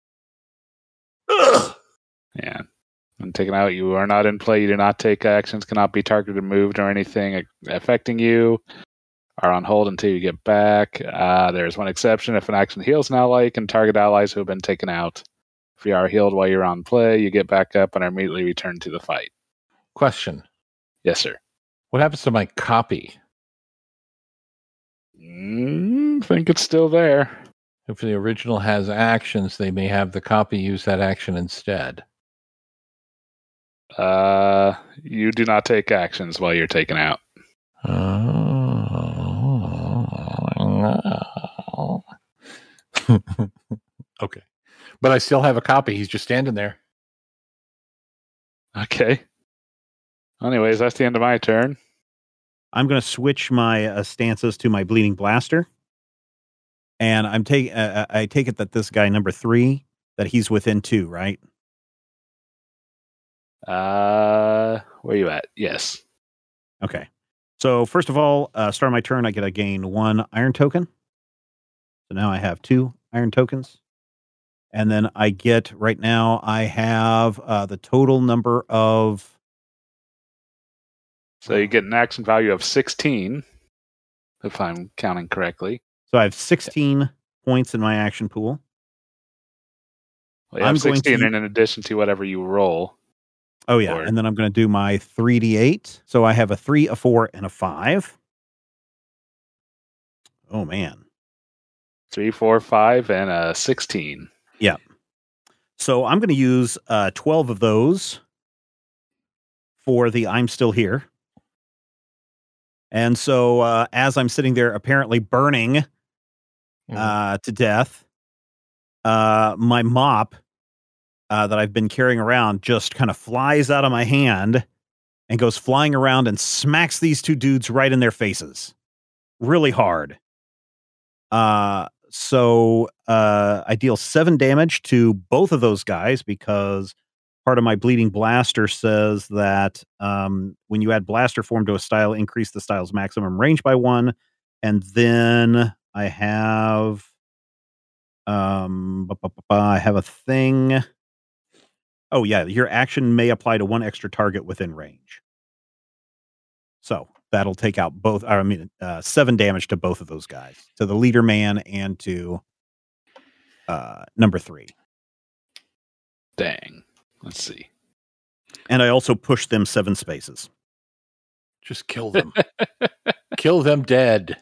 Yeah. When taken out, you are not in play. You do not take actions, cannot be targeted, moved, or anything affecting you. Are on hold until you get back. There's one exception. If an action heals an ally, you can target allies who have been taken out. If you are healed while you're on play, you get back up and are immediately returned to the fight. Question. Yes, sir. What happens to my copy? Think it's still there. If the original has actions, they may have the copy use that action instead. You do not take actions while you're taken out. Okay. But I still have a copy. He's just standing there. Okay. Anyways, that's the end of my turn. I'm going to switch my stances to my Bleeding Blaster. And I take it that this guy, number 3, that he's within 2, right? Where you at? Yes. Okay. So first of all, start my turn, I get to gain 1 iron token. So now I have 2 iron tokens. And then I get, right now, I have the total number of... So you get an action value of 16, if I'm counting correctly. So I have 16 points in my action pool. Well, you have 16 in addition to whatever you roll. Oh, yeah. And then I'm going to do my 3d8. So I have a 3, a 4, and a 5. Oh, man. 3, 4, 5, and a 16. Yeah. So I'm going to use 12 of those for the I'm Still Here. And so as I'm sitting there apparently burning to death, my mop that I've been carrying around just kind of flies out of my hand and goes flying around and smacks these 2 dudes right in their faces. Really hard. So I deal 7 damage to both of those guys because part of my Bleeding Blaster says that when you add blaster form to a style, increase the style's maximum range by 1. And then I have I have a thing. Oh, yeah. Your action may apply to 1 extra target within range. So that'll take out 7 damage to both of those guys, to the leader man and to number 3. Dang. Let's see. And I also push them 7 spaces. Just kill them. Kill them dead.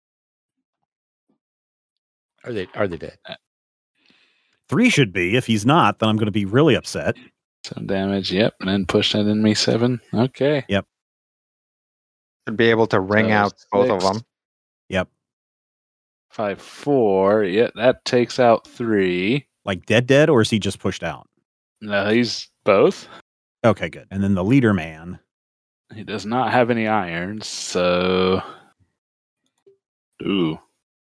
Are they dead? 3 should be. If he's not, then I'm going to be really upset. Some damage, yep. And then push that in me 7. Okay. Yep. Should be able to ring out both of them. Yep. 5, 4. Yeah, that takes out 3. Like dead, or is he just pushed out? No, he's both. Okay, good. And then the leader man. He does not have any irons, so... Ooh.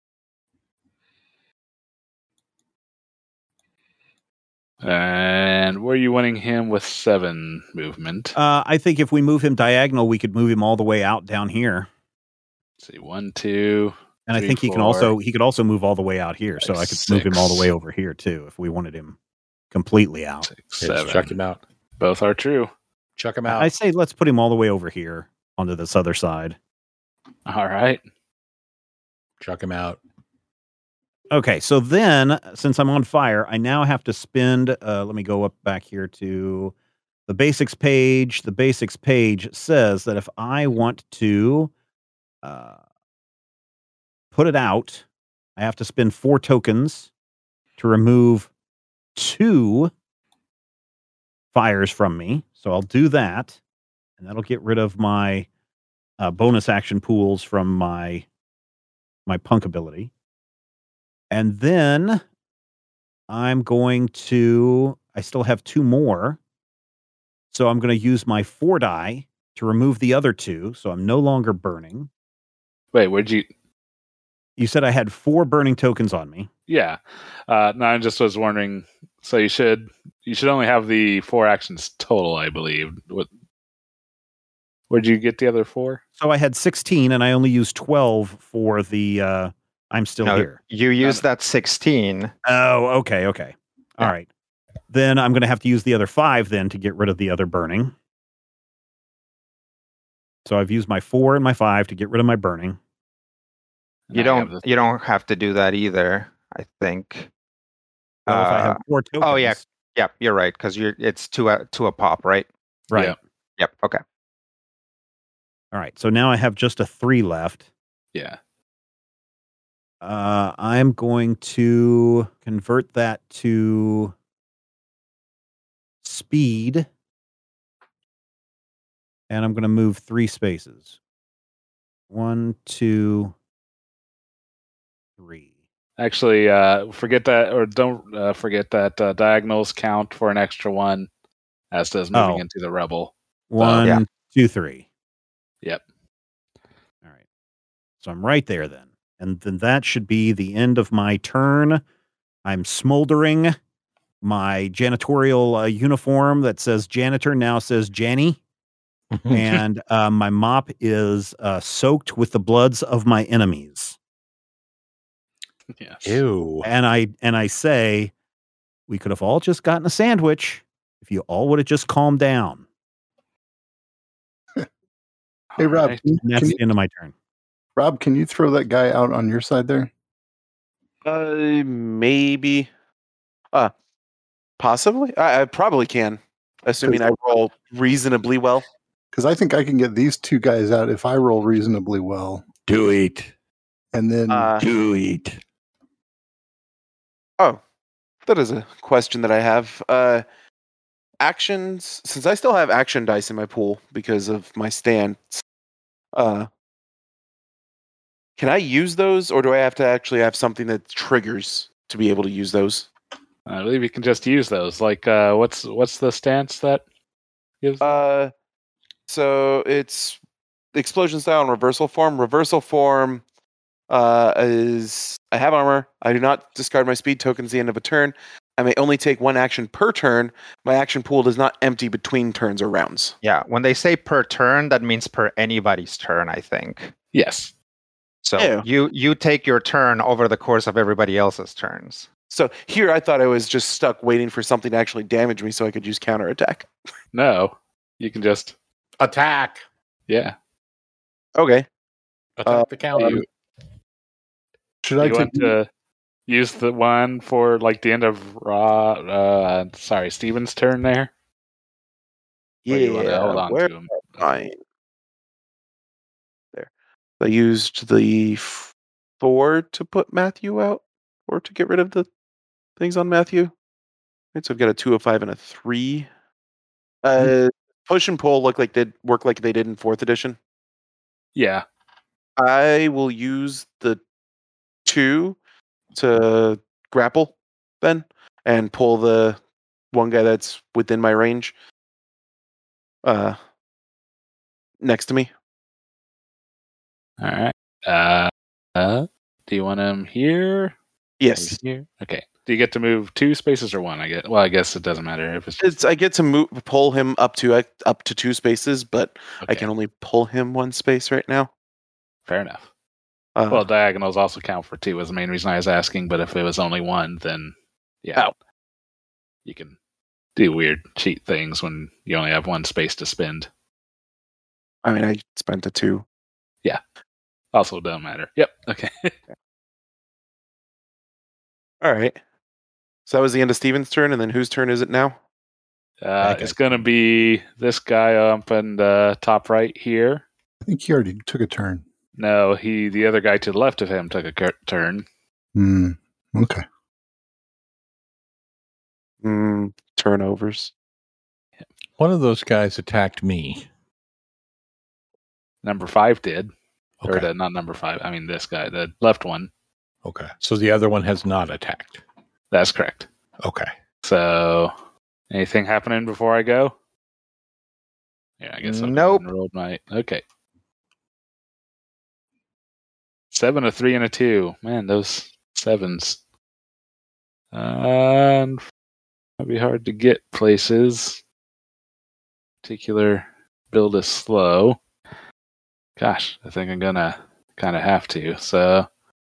And where are you winning him with 7 movement? I think if we move him diagonal, we could move him all the way out down here. Let's see, 1, 2. And 3, I think 4, he could also move all the way out here. So I could move him all the way over here too if we wanted him completely out. 6, 7. Chuck him out. Both are true. Chuck him out. I say let's put him all the way over here onto this other side. All right. Chuck him out. Okay, so then, since I'm on fire, I now have to spend, let me go up back here to the basics page. The basics page says that if I want to put it out, I have to spend 4 tokens to remove 2 fires from me. So I'll do that, and that'll get rid of my bonus action pools from my punk ability. And then I'm going to, I still have 2 more. So I'm going to use my 4 die to remove the other 2. So I'm no longer burning. Wait, where'd you... You said I had 4 burning tokens on me. Yeah. No, I just was wondering. So you should only have the 4 actions total, I believe. What Where'd you get the other 4? So I had 16, and I only used 12 for the I'm still No, here. you used that 16. Oh, okay. All Yeah. right. Then I'm going to have to use the other 5 then to get rid of the other burning. So I've used my 4 and my 5 to get rid of my burning. You don't have to do that either, I think. Well, if I have 4 tokens. Oh yeah, you're right, because it's two a pop, right? Right. Yeah. Yep. Okay. All right. So now I have just a 3 left. Yeah. I'm going to convert that to speed. And I'm going to move 3 spaces. 1, 2, 3. Actually, forget that, or don't forget that diagonals count for an extra 1, as does moving into the rebel. 1, 2, 3. Yep. All right. So I'm right there then. And then that should be the end of my turn. I'm smoldering. My janitorial uniform that says janitor now says Janny. And my mop is soaked with the bloods of my enemies. Yes. Ew. And I say, we could have all just gotten a sandwich if you all would have just calmed down. Hey, Rob, Alright. And that's the end of my turn. Rob, can you throw that guy out on your side there? Maybe. Possibly. I probably can, assuming I roll reasonably well. Because I think I can get these 2 guys out if I roll reasonably well. Do it. And then Do it. Oh, that is a question that I have. Actions, since I still have action dice in my pool because of my stance, can I use those, or do I have to actually have something that triggers to be able to use those? I believe you can just use those. Like, what's the stance that gives? So it's explosion style and reversal form. Reversal form is I have armor. I do not discard my speed tokens at the end of a turn. I may only take 1 action per turn. My action pool does not empty between turns or rounds. Yeah. When they say per turn, that means per anybody's turn, I think. Yes. So you take your turn over the course of everybody else's turns. So here I thought I was just stuck waiting for something to actually damage me so I could use counterattack. No. You can just. Attack. Yeah. Okay. Attack the counter. should I You take want to use the one for like the end of Steven's turn there? Or you want to hold on where to him? fine. There. I used the 4 to put Matthew out, or to get rid of the things on Matthew. Right, so I've got a 2, a 5, and a 3. Push and pull work like they did in 4th edition. Yeah. I will use the 2 to grapple then and pull the one guy that's within my range next to me. All right. Do you want him here? Yes. Here. Okay. Do you get to move 2 spaces or 1? I guess. Well, I guess it doesn't matter if it's. Just... I get to pull him up to 2 spaces, but Okay. I can only pull him 1 space right now. Fair enough. Well, diagonals also count for 2 was the main reason I was asking, but if it was only 1, then yeah. You can do weird cheat things when you only have 1 space to spend. I mean, I spent a 2. Yeah. Also don't matter. Yep. Okay. All right. So that was the end of Steven's turn, and then whose turn is it now? It's going to be this guy up in the top right here. I think he already took a turn. No, the other guy to the left of him took a turn. Okay. Turnovers. One of those guys attacked me. Number 5 did. Okay. Or not number 5. I mean, this guy, the left one. Okay. So the other one has not attacked. That's correct. Okay. So, anything happening before I go? Yeah, I guess I'll Nope. rolled my. Okay. 7, a 3, and a 2. Man, those 7s. Might be hard to get places. Particular build is slow. Gosh, I think I'm gonna kind of have to. So,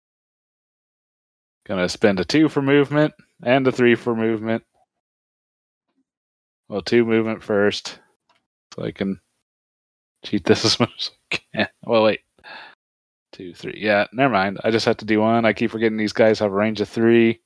gonna spend a 2 for movement and a 3 for movement. Well, 2 movement first, so I can cheat this as much as I can. Well, wait. 2, 3. Yeah, never mind. I just have to do 1. I keep forgetting these guys have a range of 3.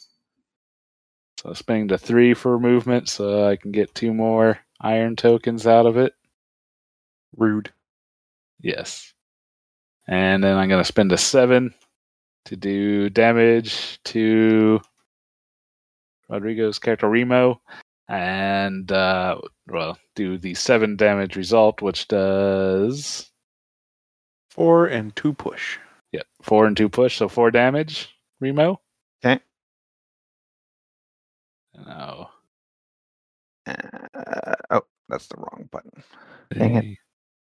So spending the 3 for movement so I can get 2 more iron tokens out of it. Rude. Yes. And then I'm going to spend a 7 to do damage to Rodrigo's character Remo. And, do the 7 damage result, which does 4 and 2 push. 4 and 2 push, so 4 damage, Remo. Okay. No. Oh, that's the wrong button. Dang it.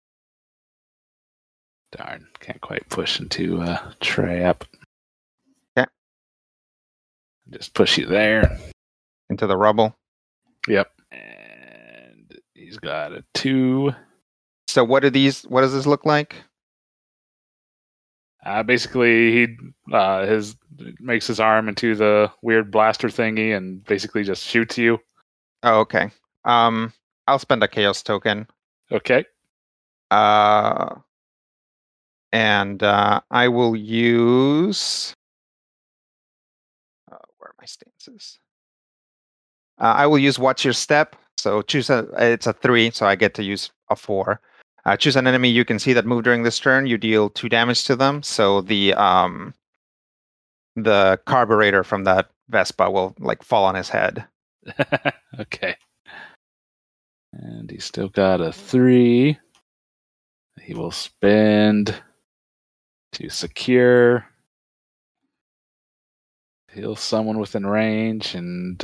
Darn, can't quite push into a trap. Okay. Just push you there. Into the rubble. Yep. And he's got a 2. So what does this look like? Basically, he makes his arm into the weird blaster thingy and basically just shoots you. Oh, okay. I'll spend a chaos token. Okay. And I will use. Where are my stances? I will use Watch Your Step. So it's a 3, so I get to use a 4. Choose an enemy you can see that move during this turn. You deal 2 damage to them. So the carburetor from that Vespa will fall on his head. Okay. And he's still got a 3. He will spend to secure. Heal someone within range and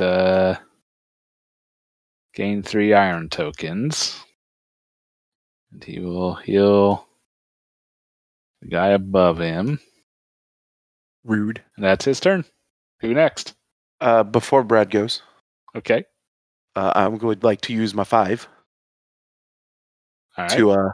gain 3 iron tokens. And he will heal the guy above him. Rude. And that's his turn. Who next? Before Brad goes, Okay. I'm going to like to use my 5 All right. to.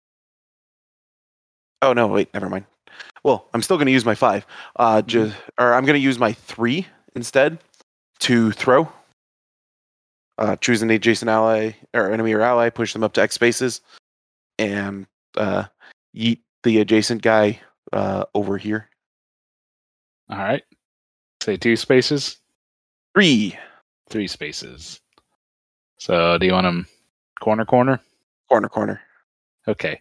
Oh no! Wait, never mind. Well, I'm still going to use my 5. I'm going to use my 3 instead to throw. Choose an adjacent ally or enemy or ally, push them up to X spaces, and yeet the adjacent guy over here. All right. Say 2 spaces. 3 spaces. So do you want him corner? corner. Okay.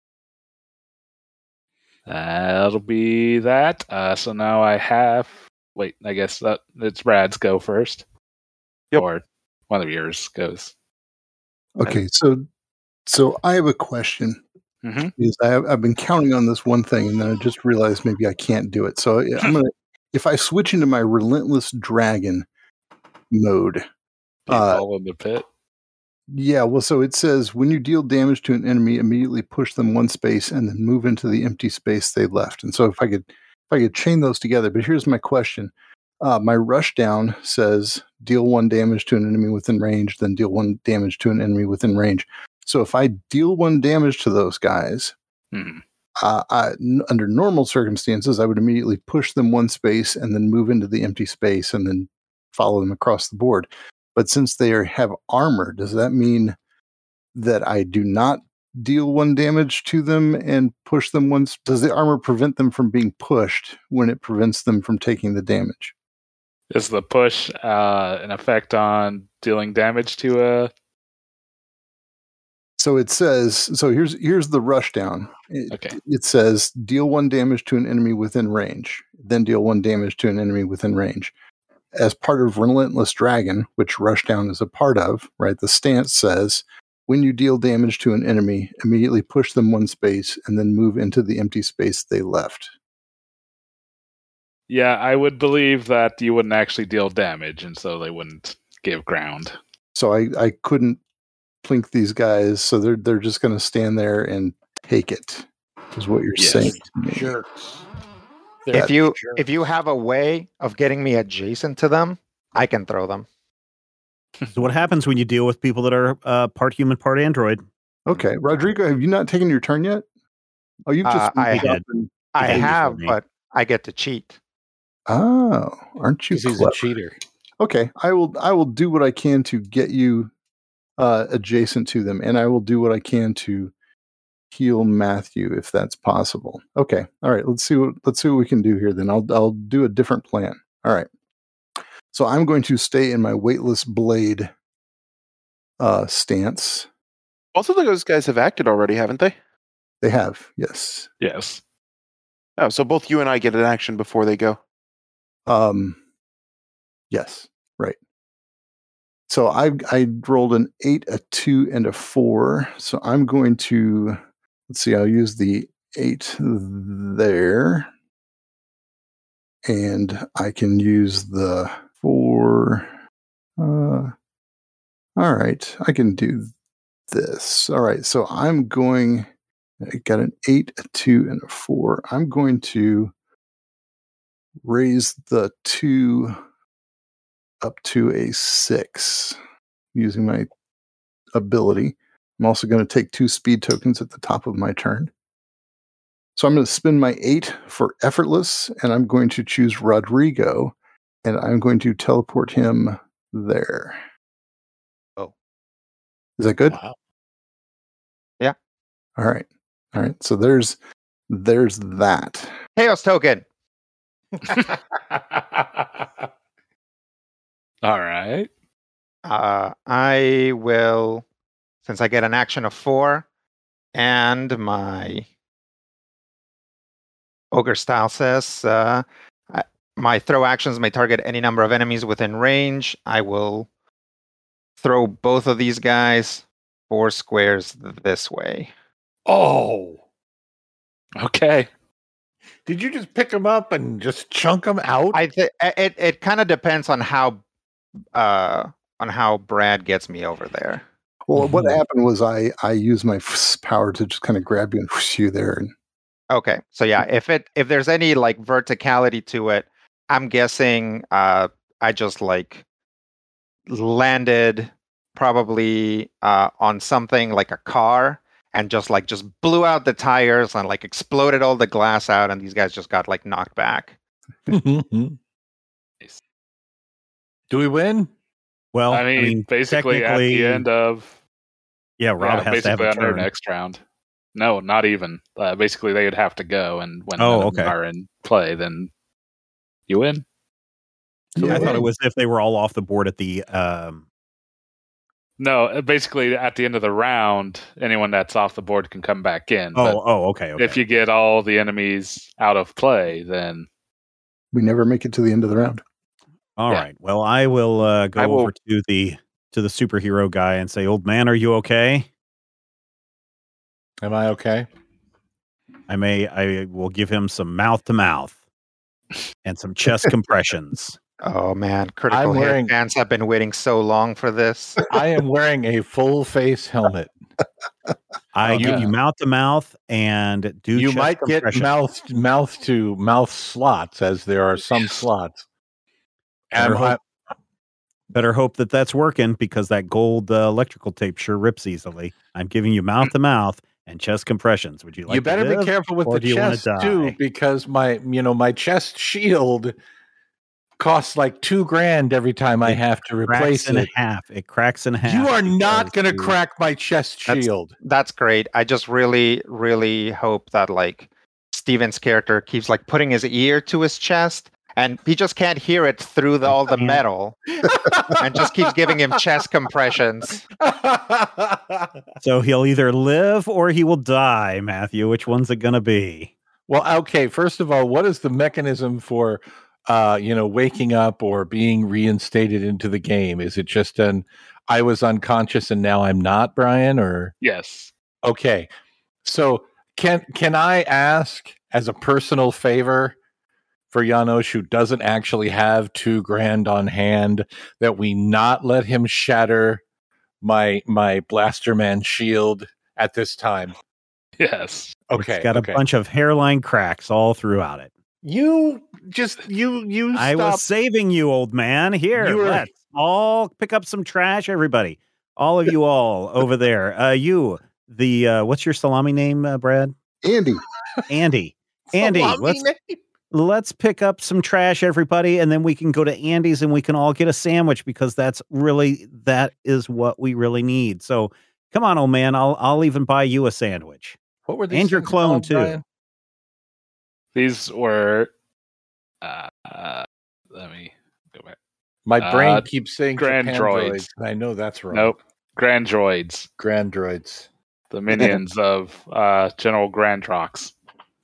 That'll be that. So now I have. Wait, I guess that it's Brad's go first. Yep. Or one of yours goes. Okay, so I have a question. Mm-hmm. Because I've been counting on this one thing, and then I just realized maybe I can't do it. So I'm gonna, if I switch into my Relentless Dragon mode, Fall in the pit. yeah. Well, so it says when you deal damage to an enemy, immediately push them 1 space and then move into the empty space they left. And so if I could chain those together, but here's my question: my rush down says deal 1 damage to an enemy within range, then deal 1 damage to an enemy within range. So if I deal 1 damage to those guys, under normal circumstances, I would immediately push them 1 space and then move into the empty space and then follow them across the board. But since they have armor, does that mean that I do not deal 1 damage to them and push them once? Does the armor prevent them from being pushed when it prevents them from taking the damage? Is the push an effect on dealing damage to a? So it says, so here's the rush down. It says deal 1 damage to an enemy within range, then deal 1 damage to an enemy within range. As part of Relentless Dragon, which rush down is a part of, right? The stance says when you deal damage to an enemy, immediately push them 1 space and then move into the empty space they left. Yeah, I would believe that you wouldn't actually deal damage, and so they wouldn't give ground. So I couldn't plink these guys, so they're just going to stand there and take it, is what you're saying to me. Jerks. If you have a way of getting me adjacent to them, I can throw them. So what happens when you deal with people that are part human, part android? Okay, Rodrigo, have you not taken your turn yet? Oh, you've just I moved did. up and- I did have, before me. but I get to cheat. Oh, aren't you Because he's clever? a cheater. Okay, I will do what I can to get you adjacent to them, and I will do what I can to heal Matthew if that's possible. Okay, all right. Let's see what we can do here. Then I'll do a different plan. All right. So I'm going to stay in my weightless blade stance. Both of those guys have acted already, haven't they? They have, yes. Yes. Oh, so both you and I get an action before they go. Yes, right. So I rolled an 8, a 2, and a 4. So I'm going to, let's see, I'll use the 8 there. And I can use the 4. All right, I can do this. All right, so I got an 8, a 2, and a 4. I'm going to raise the 2 up to a 6 using my ability. I'm also going to take 2 speed tokens at the top of my turn. So I'm going to spend my 8 for effortless, and I'm going to choose Rodrigo, and I'm going to teleport him there. Oh. Is that good? Wow. Yeah. All right. So there's that. Chaos token. All right. I will, since I get an action of 4, and my ogre style says my throw actions may target any number of enemies within range. I will throw both of these guys 4 squares this way. Oh, Okay. did you just pick him up and just chunk him out? It kind of depends on how Brad gets me over there. Well, what happened was I used my power to just kind of grab you and push you there. And Okay, so yeah, if there's any like verticality to it, I'm guessing I just like landed probably on something like a car and just blew out the tires and like exploded all the glass out, and these guys just got like knocked back. Do we win? Well, I mean, basically at the technically, end of Rob has to have basically a on their turn. next round. No, not even. Basically, they would have to go, and when Oh, none of okay. them are in play, then you win. I thought it win. was if they were all off the board at the. No, basically at the end of the round, anyone that's off the board can come back in. Okay. If you get all the enemies out of play, then we never make it to the end of the round. All Yeah. right. Well, I will go over to the superhero guy and say, "Old man, are you okay?" Am I okay? I will give him some mouth to mouth and some chest compressions. Oh man, Critical I'm Hit wearing- fans have been waiting so long for this. I am wearing a full face helmet. I give no. you mouth to mouth and do You chest might get compression. mouth to mouth slots, as there are some slots. Better hope that that's working, because that gold electrical tape sure rips easily. I'm giving you mouth to mouth and chest compressions. Would you like? You better to be live, careful with or the do you wanna chest too, die? because my chest shield costs like $2,000 every time I have to replace Cracks in it. half. It cracks in half. You are not because going to you- crack my chest shield. That's great. I just really, really hope that like Steven's character keeps like putting his ear to his chest, and he just can't hear it through all the metal, and just keeps giving him chest compressions. So he'll either live or he will die, Matthew. Which one's it going to be? Well, okay. First of all, what is the mechanism for, waking up or being reinstated into the game? Is it just I was unconscious and now I'm not, Brian? Or Yes. okay. So can I ask, as a personal favor for Janosch, who doesn't actually have $2,000 on hand, that we not let him shatter my Blasterman shield at this time? Yes. Okay. It's got a bunch of hairline cracks all throughout it. You I stop. was saving you, old man. Here, let's all pick up some trash, everybody. All of you all over there. You, the what's your salami name, Brad? Andy. Andy. Andy, let's pick up some trash, everybody, and then we can go to Andy's and we can all get a sandwich because that is what we really need. So come on, old man, I'll even buy you a sandwich. What were these? And your things clone called, too. Brian? These were. Let me go back. My brain keeps saying Grand Japan droids. and I know that's wrong. Nope. Grand droids. Grand droids. The minions of General Grandrox.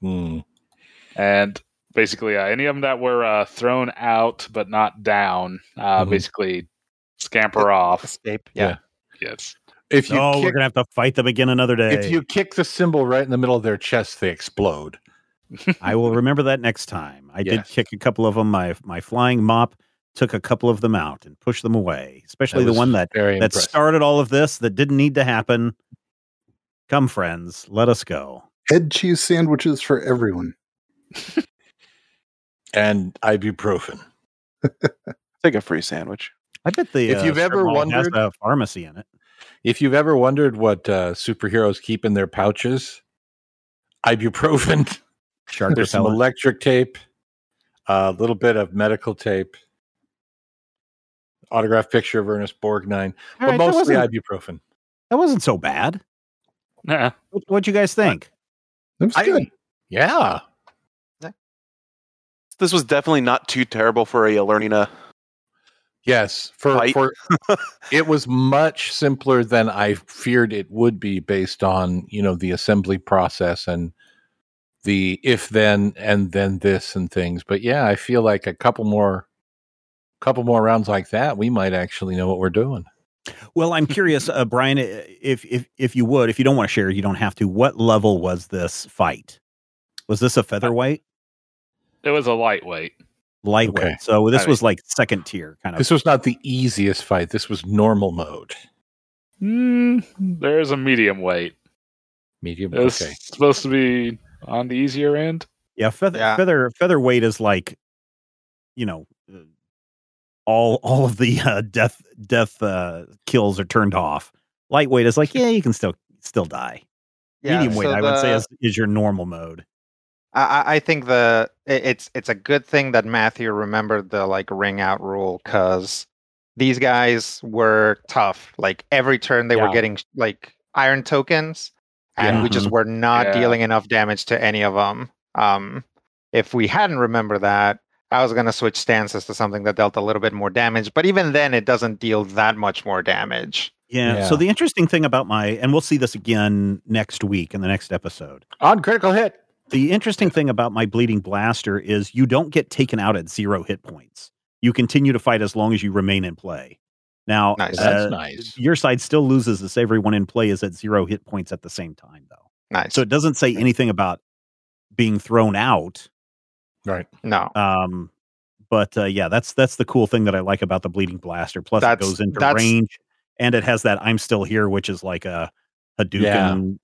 And basically, any of them that were thrown out but not down, basically scamper off. Escape. Yeah. Yes. If you we're gonna have to fight them again another day. If you kick the symbol right in the middle of their chest, they explode. I will remember that next time. I did kick a couple of them. My flying mop took a couple of them out and pushed them away, especially the one that started all of this that didn't need to happen. Come, friends, let us go. Head cheese sandwiches for everyone. And ibuprofen. Take a free sandwich. I bet if you've ever wondered, has a pharmacy in it. If you've ever wondered what superheroes keep in their pouches, ibuprofen. There's some electric tape, a little bit of medical tape, autographed picture of Ernest Borgnine, but mostly ibuprofen. That wasn't so bad. Nah. What'd you guys think? It was good. Yeah. This was definitely not too terrible for learning a. Yes, for it was much simpler than I feared it would be based on, the assembly process and the if then and then this and things. But yeah, I feel like a couple more rounds like that, we might actually know what we're doing. Well, I'm curious, Brian, if you would, if you don't want to share, you don't have to. What level was this fight? Was this a featherweight? It was a lightweight. Lightweight. Okay. So this was like second tier kind of. This was not the easiest fight. This was normal mode. There's a medium weight. Medium. It's okay. Supposed to be on the easier end. Yeah, featherweight is like, all of the death kills are turned off. Lightweight is like, you can still die. Yeah, medium weight, I would say, is your normal mode. I think it's a good thing that Matthew remembered the ring out rule, because these guys were tough. Like every turn they were getting iron tokens, and we just were not dealing enough damage to any of them. If we hadn't remembered that, I was going to switch stances to something that dealt a little bit more damage. But even then, it doesn't deal that much more damage. Yeah. So the interesting thing about and we'll see this again next week in the next episode. On critical hit. The interesting thing about my Bleeding Blaster is you don't get taken out at 0 hit points. You continue to fight as long as you remain in play. Now, that's nice. Your side still loses if everyone in play is at 0 hit points at the same time, though. Nice. So it doesn't say anything about being thrown out. Right. No. But that's the cool thing that I like about the Bleeding Blaster. Plus, it goes into range, and it has that "I'm still here," which is like a Hadouken,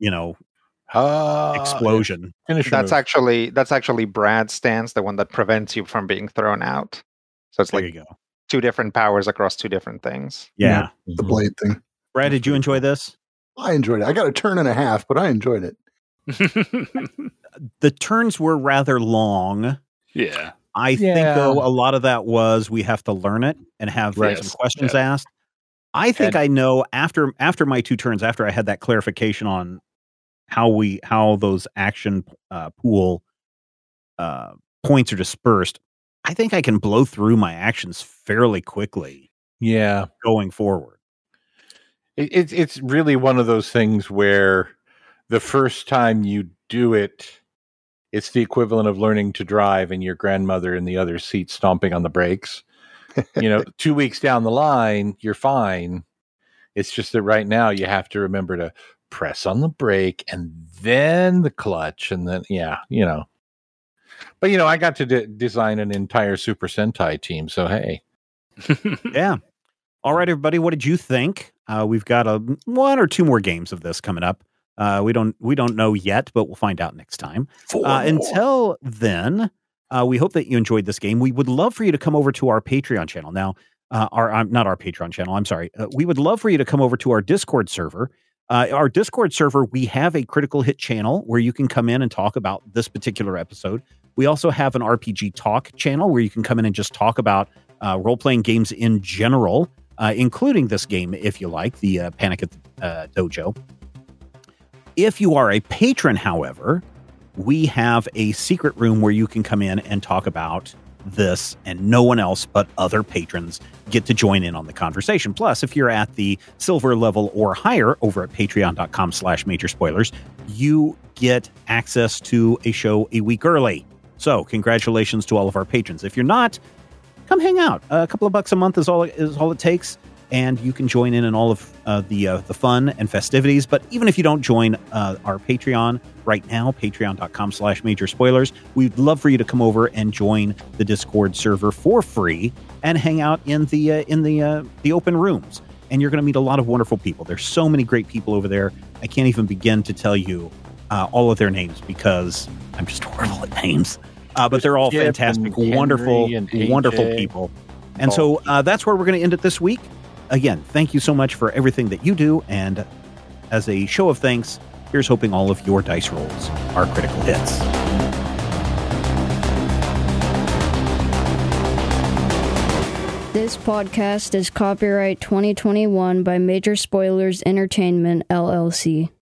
explosion. That's actually Brad's stance, the one that prevents you from being thrown out. So it's there you go. 2 different powers across 2 different things. Yeah. The blade thing. Brad, did you enjoy this? I enjoyed it. I got a turn and a half, but I enjoyed it. The turns were rather long. Yeah. I think, though, a lot of that was we have to learn it and have some questions asked. I think I know after my 2 turns, after I had that clarification on how those action pool points are dispersed, I think I can blow through my actions fairly quickly. Yeah. Going forward. It's really one of those things where the first time you do it, it's the equivalent of learning to drive and your grandmother in the other seat stomping on the brakes. 2 weeks down the line, you're fine. It's just that right now you have to remember to press on the brake and then the clutch and then, But, I got to design an entire Super Sentai team, so hey. Yeah. All right, everybody, what did you think? We've got 1 or 2 more games of this coming up. We don't know yet, but we'll find out next time. Until then, we hope that you enjoyed this game. We would love for you to come over to our Patreon channel. Now, not our Patreon channel. I'm sorry. We would love for you to come over to our Discord server. Our Discord server, we have a Critical Hit channel where you can come in and talk about this particular episode. We also have an RPG Talk channel where you can come in and just talk about role-playing games in general, including this game, if you like, the Panic at the Dojo. If you are a patron, however, we have a secret room where you can come in and talk about this, and no one else but other patrons get to join in on the conversation. Plus, if you're at the silver level or higher over at patreon.com/major spoilers, you get access to a show a week early. So congratulations to all of our patrons. If you're not, come hang out. A couple of bucks a month is all it takes, and you can join in all of the fun and festivities. But even if you don't join our Patreon right now, patreon.com/major spoilers, we'd love for you to come over and join the Discord server for free and hang out in the open rooms. And you're going to meet a lot of wonderful people. There's so many great people over there. I can't even begin to tell you all of their names because I'm just horrible at names. But they're all Skip fantastic, and wonderful, Henry and AJ. wonderful people. And so that's where we're going to end it this week. Again, thank you so much for everything that you do. And as a show of thanks, here's hoping all of your dice rolls are critical hits. This podcast is copyright 2021 by Major Spoilers Entertainment, LLC.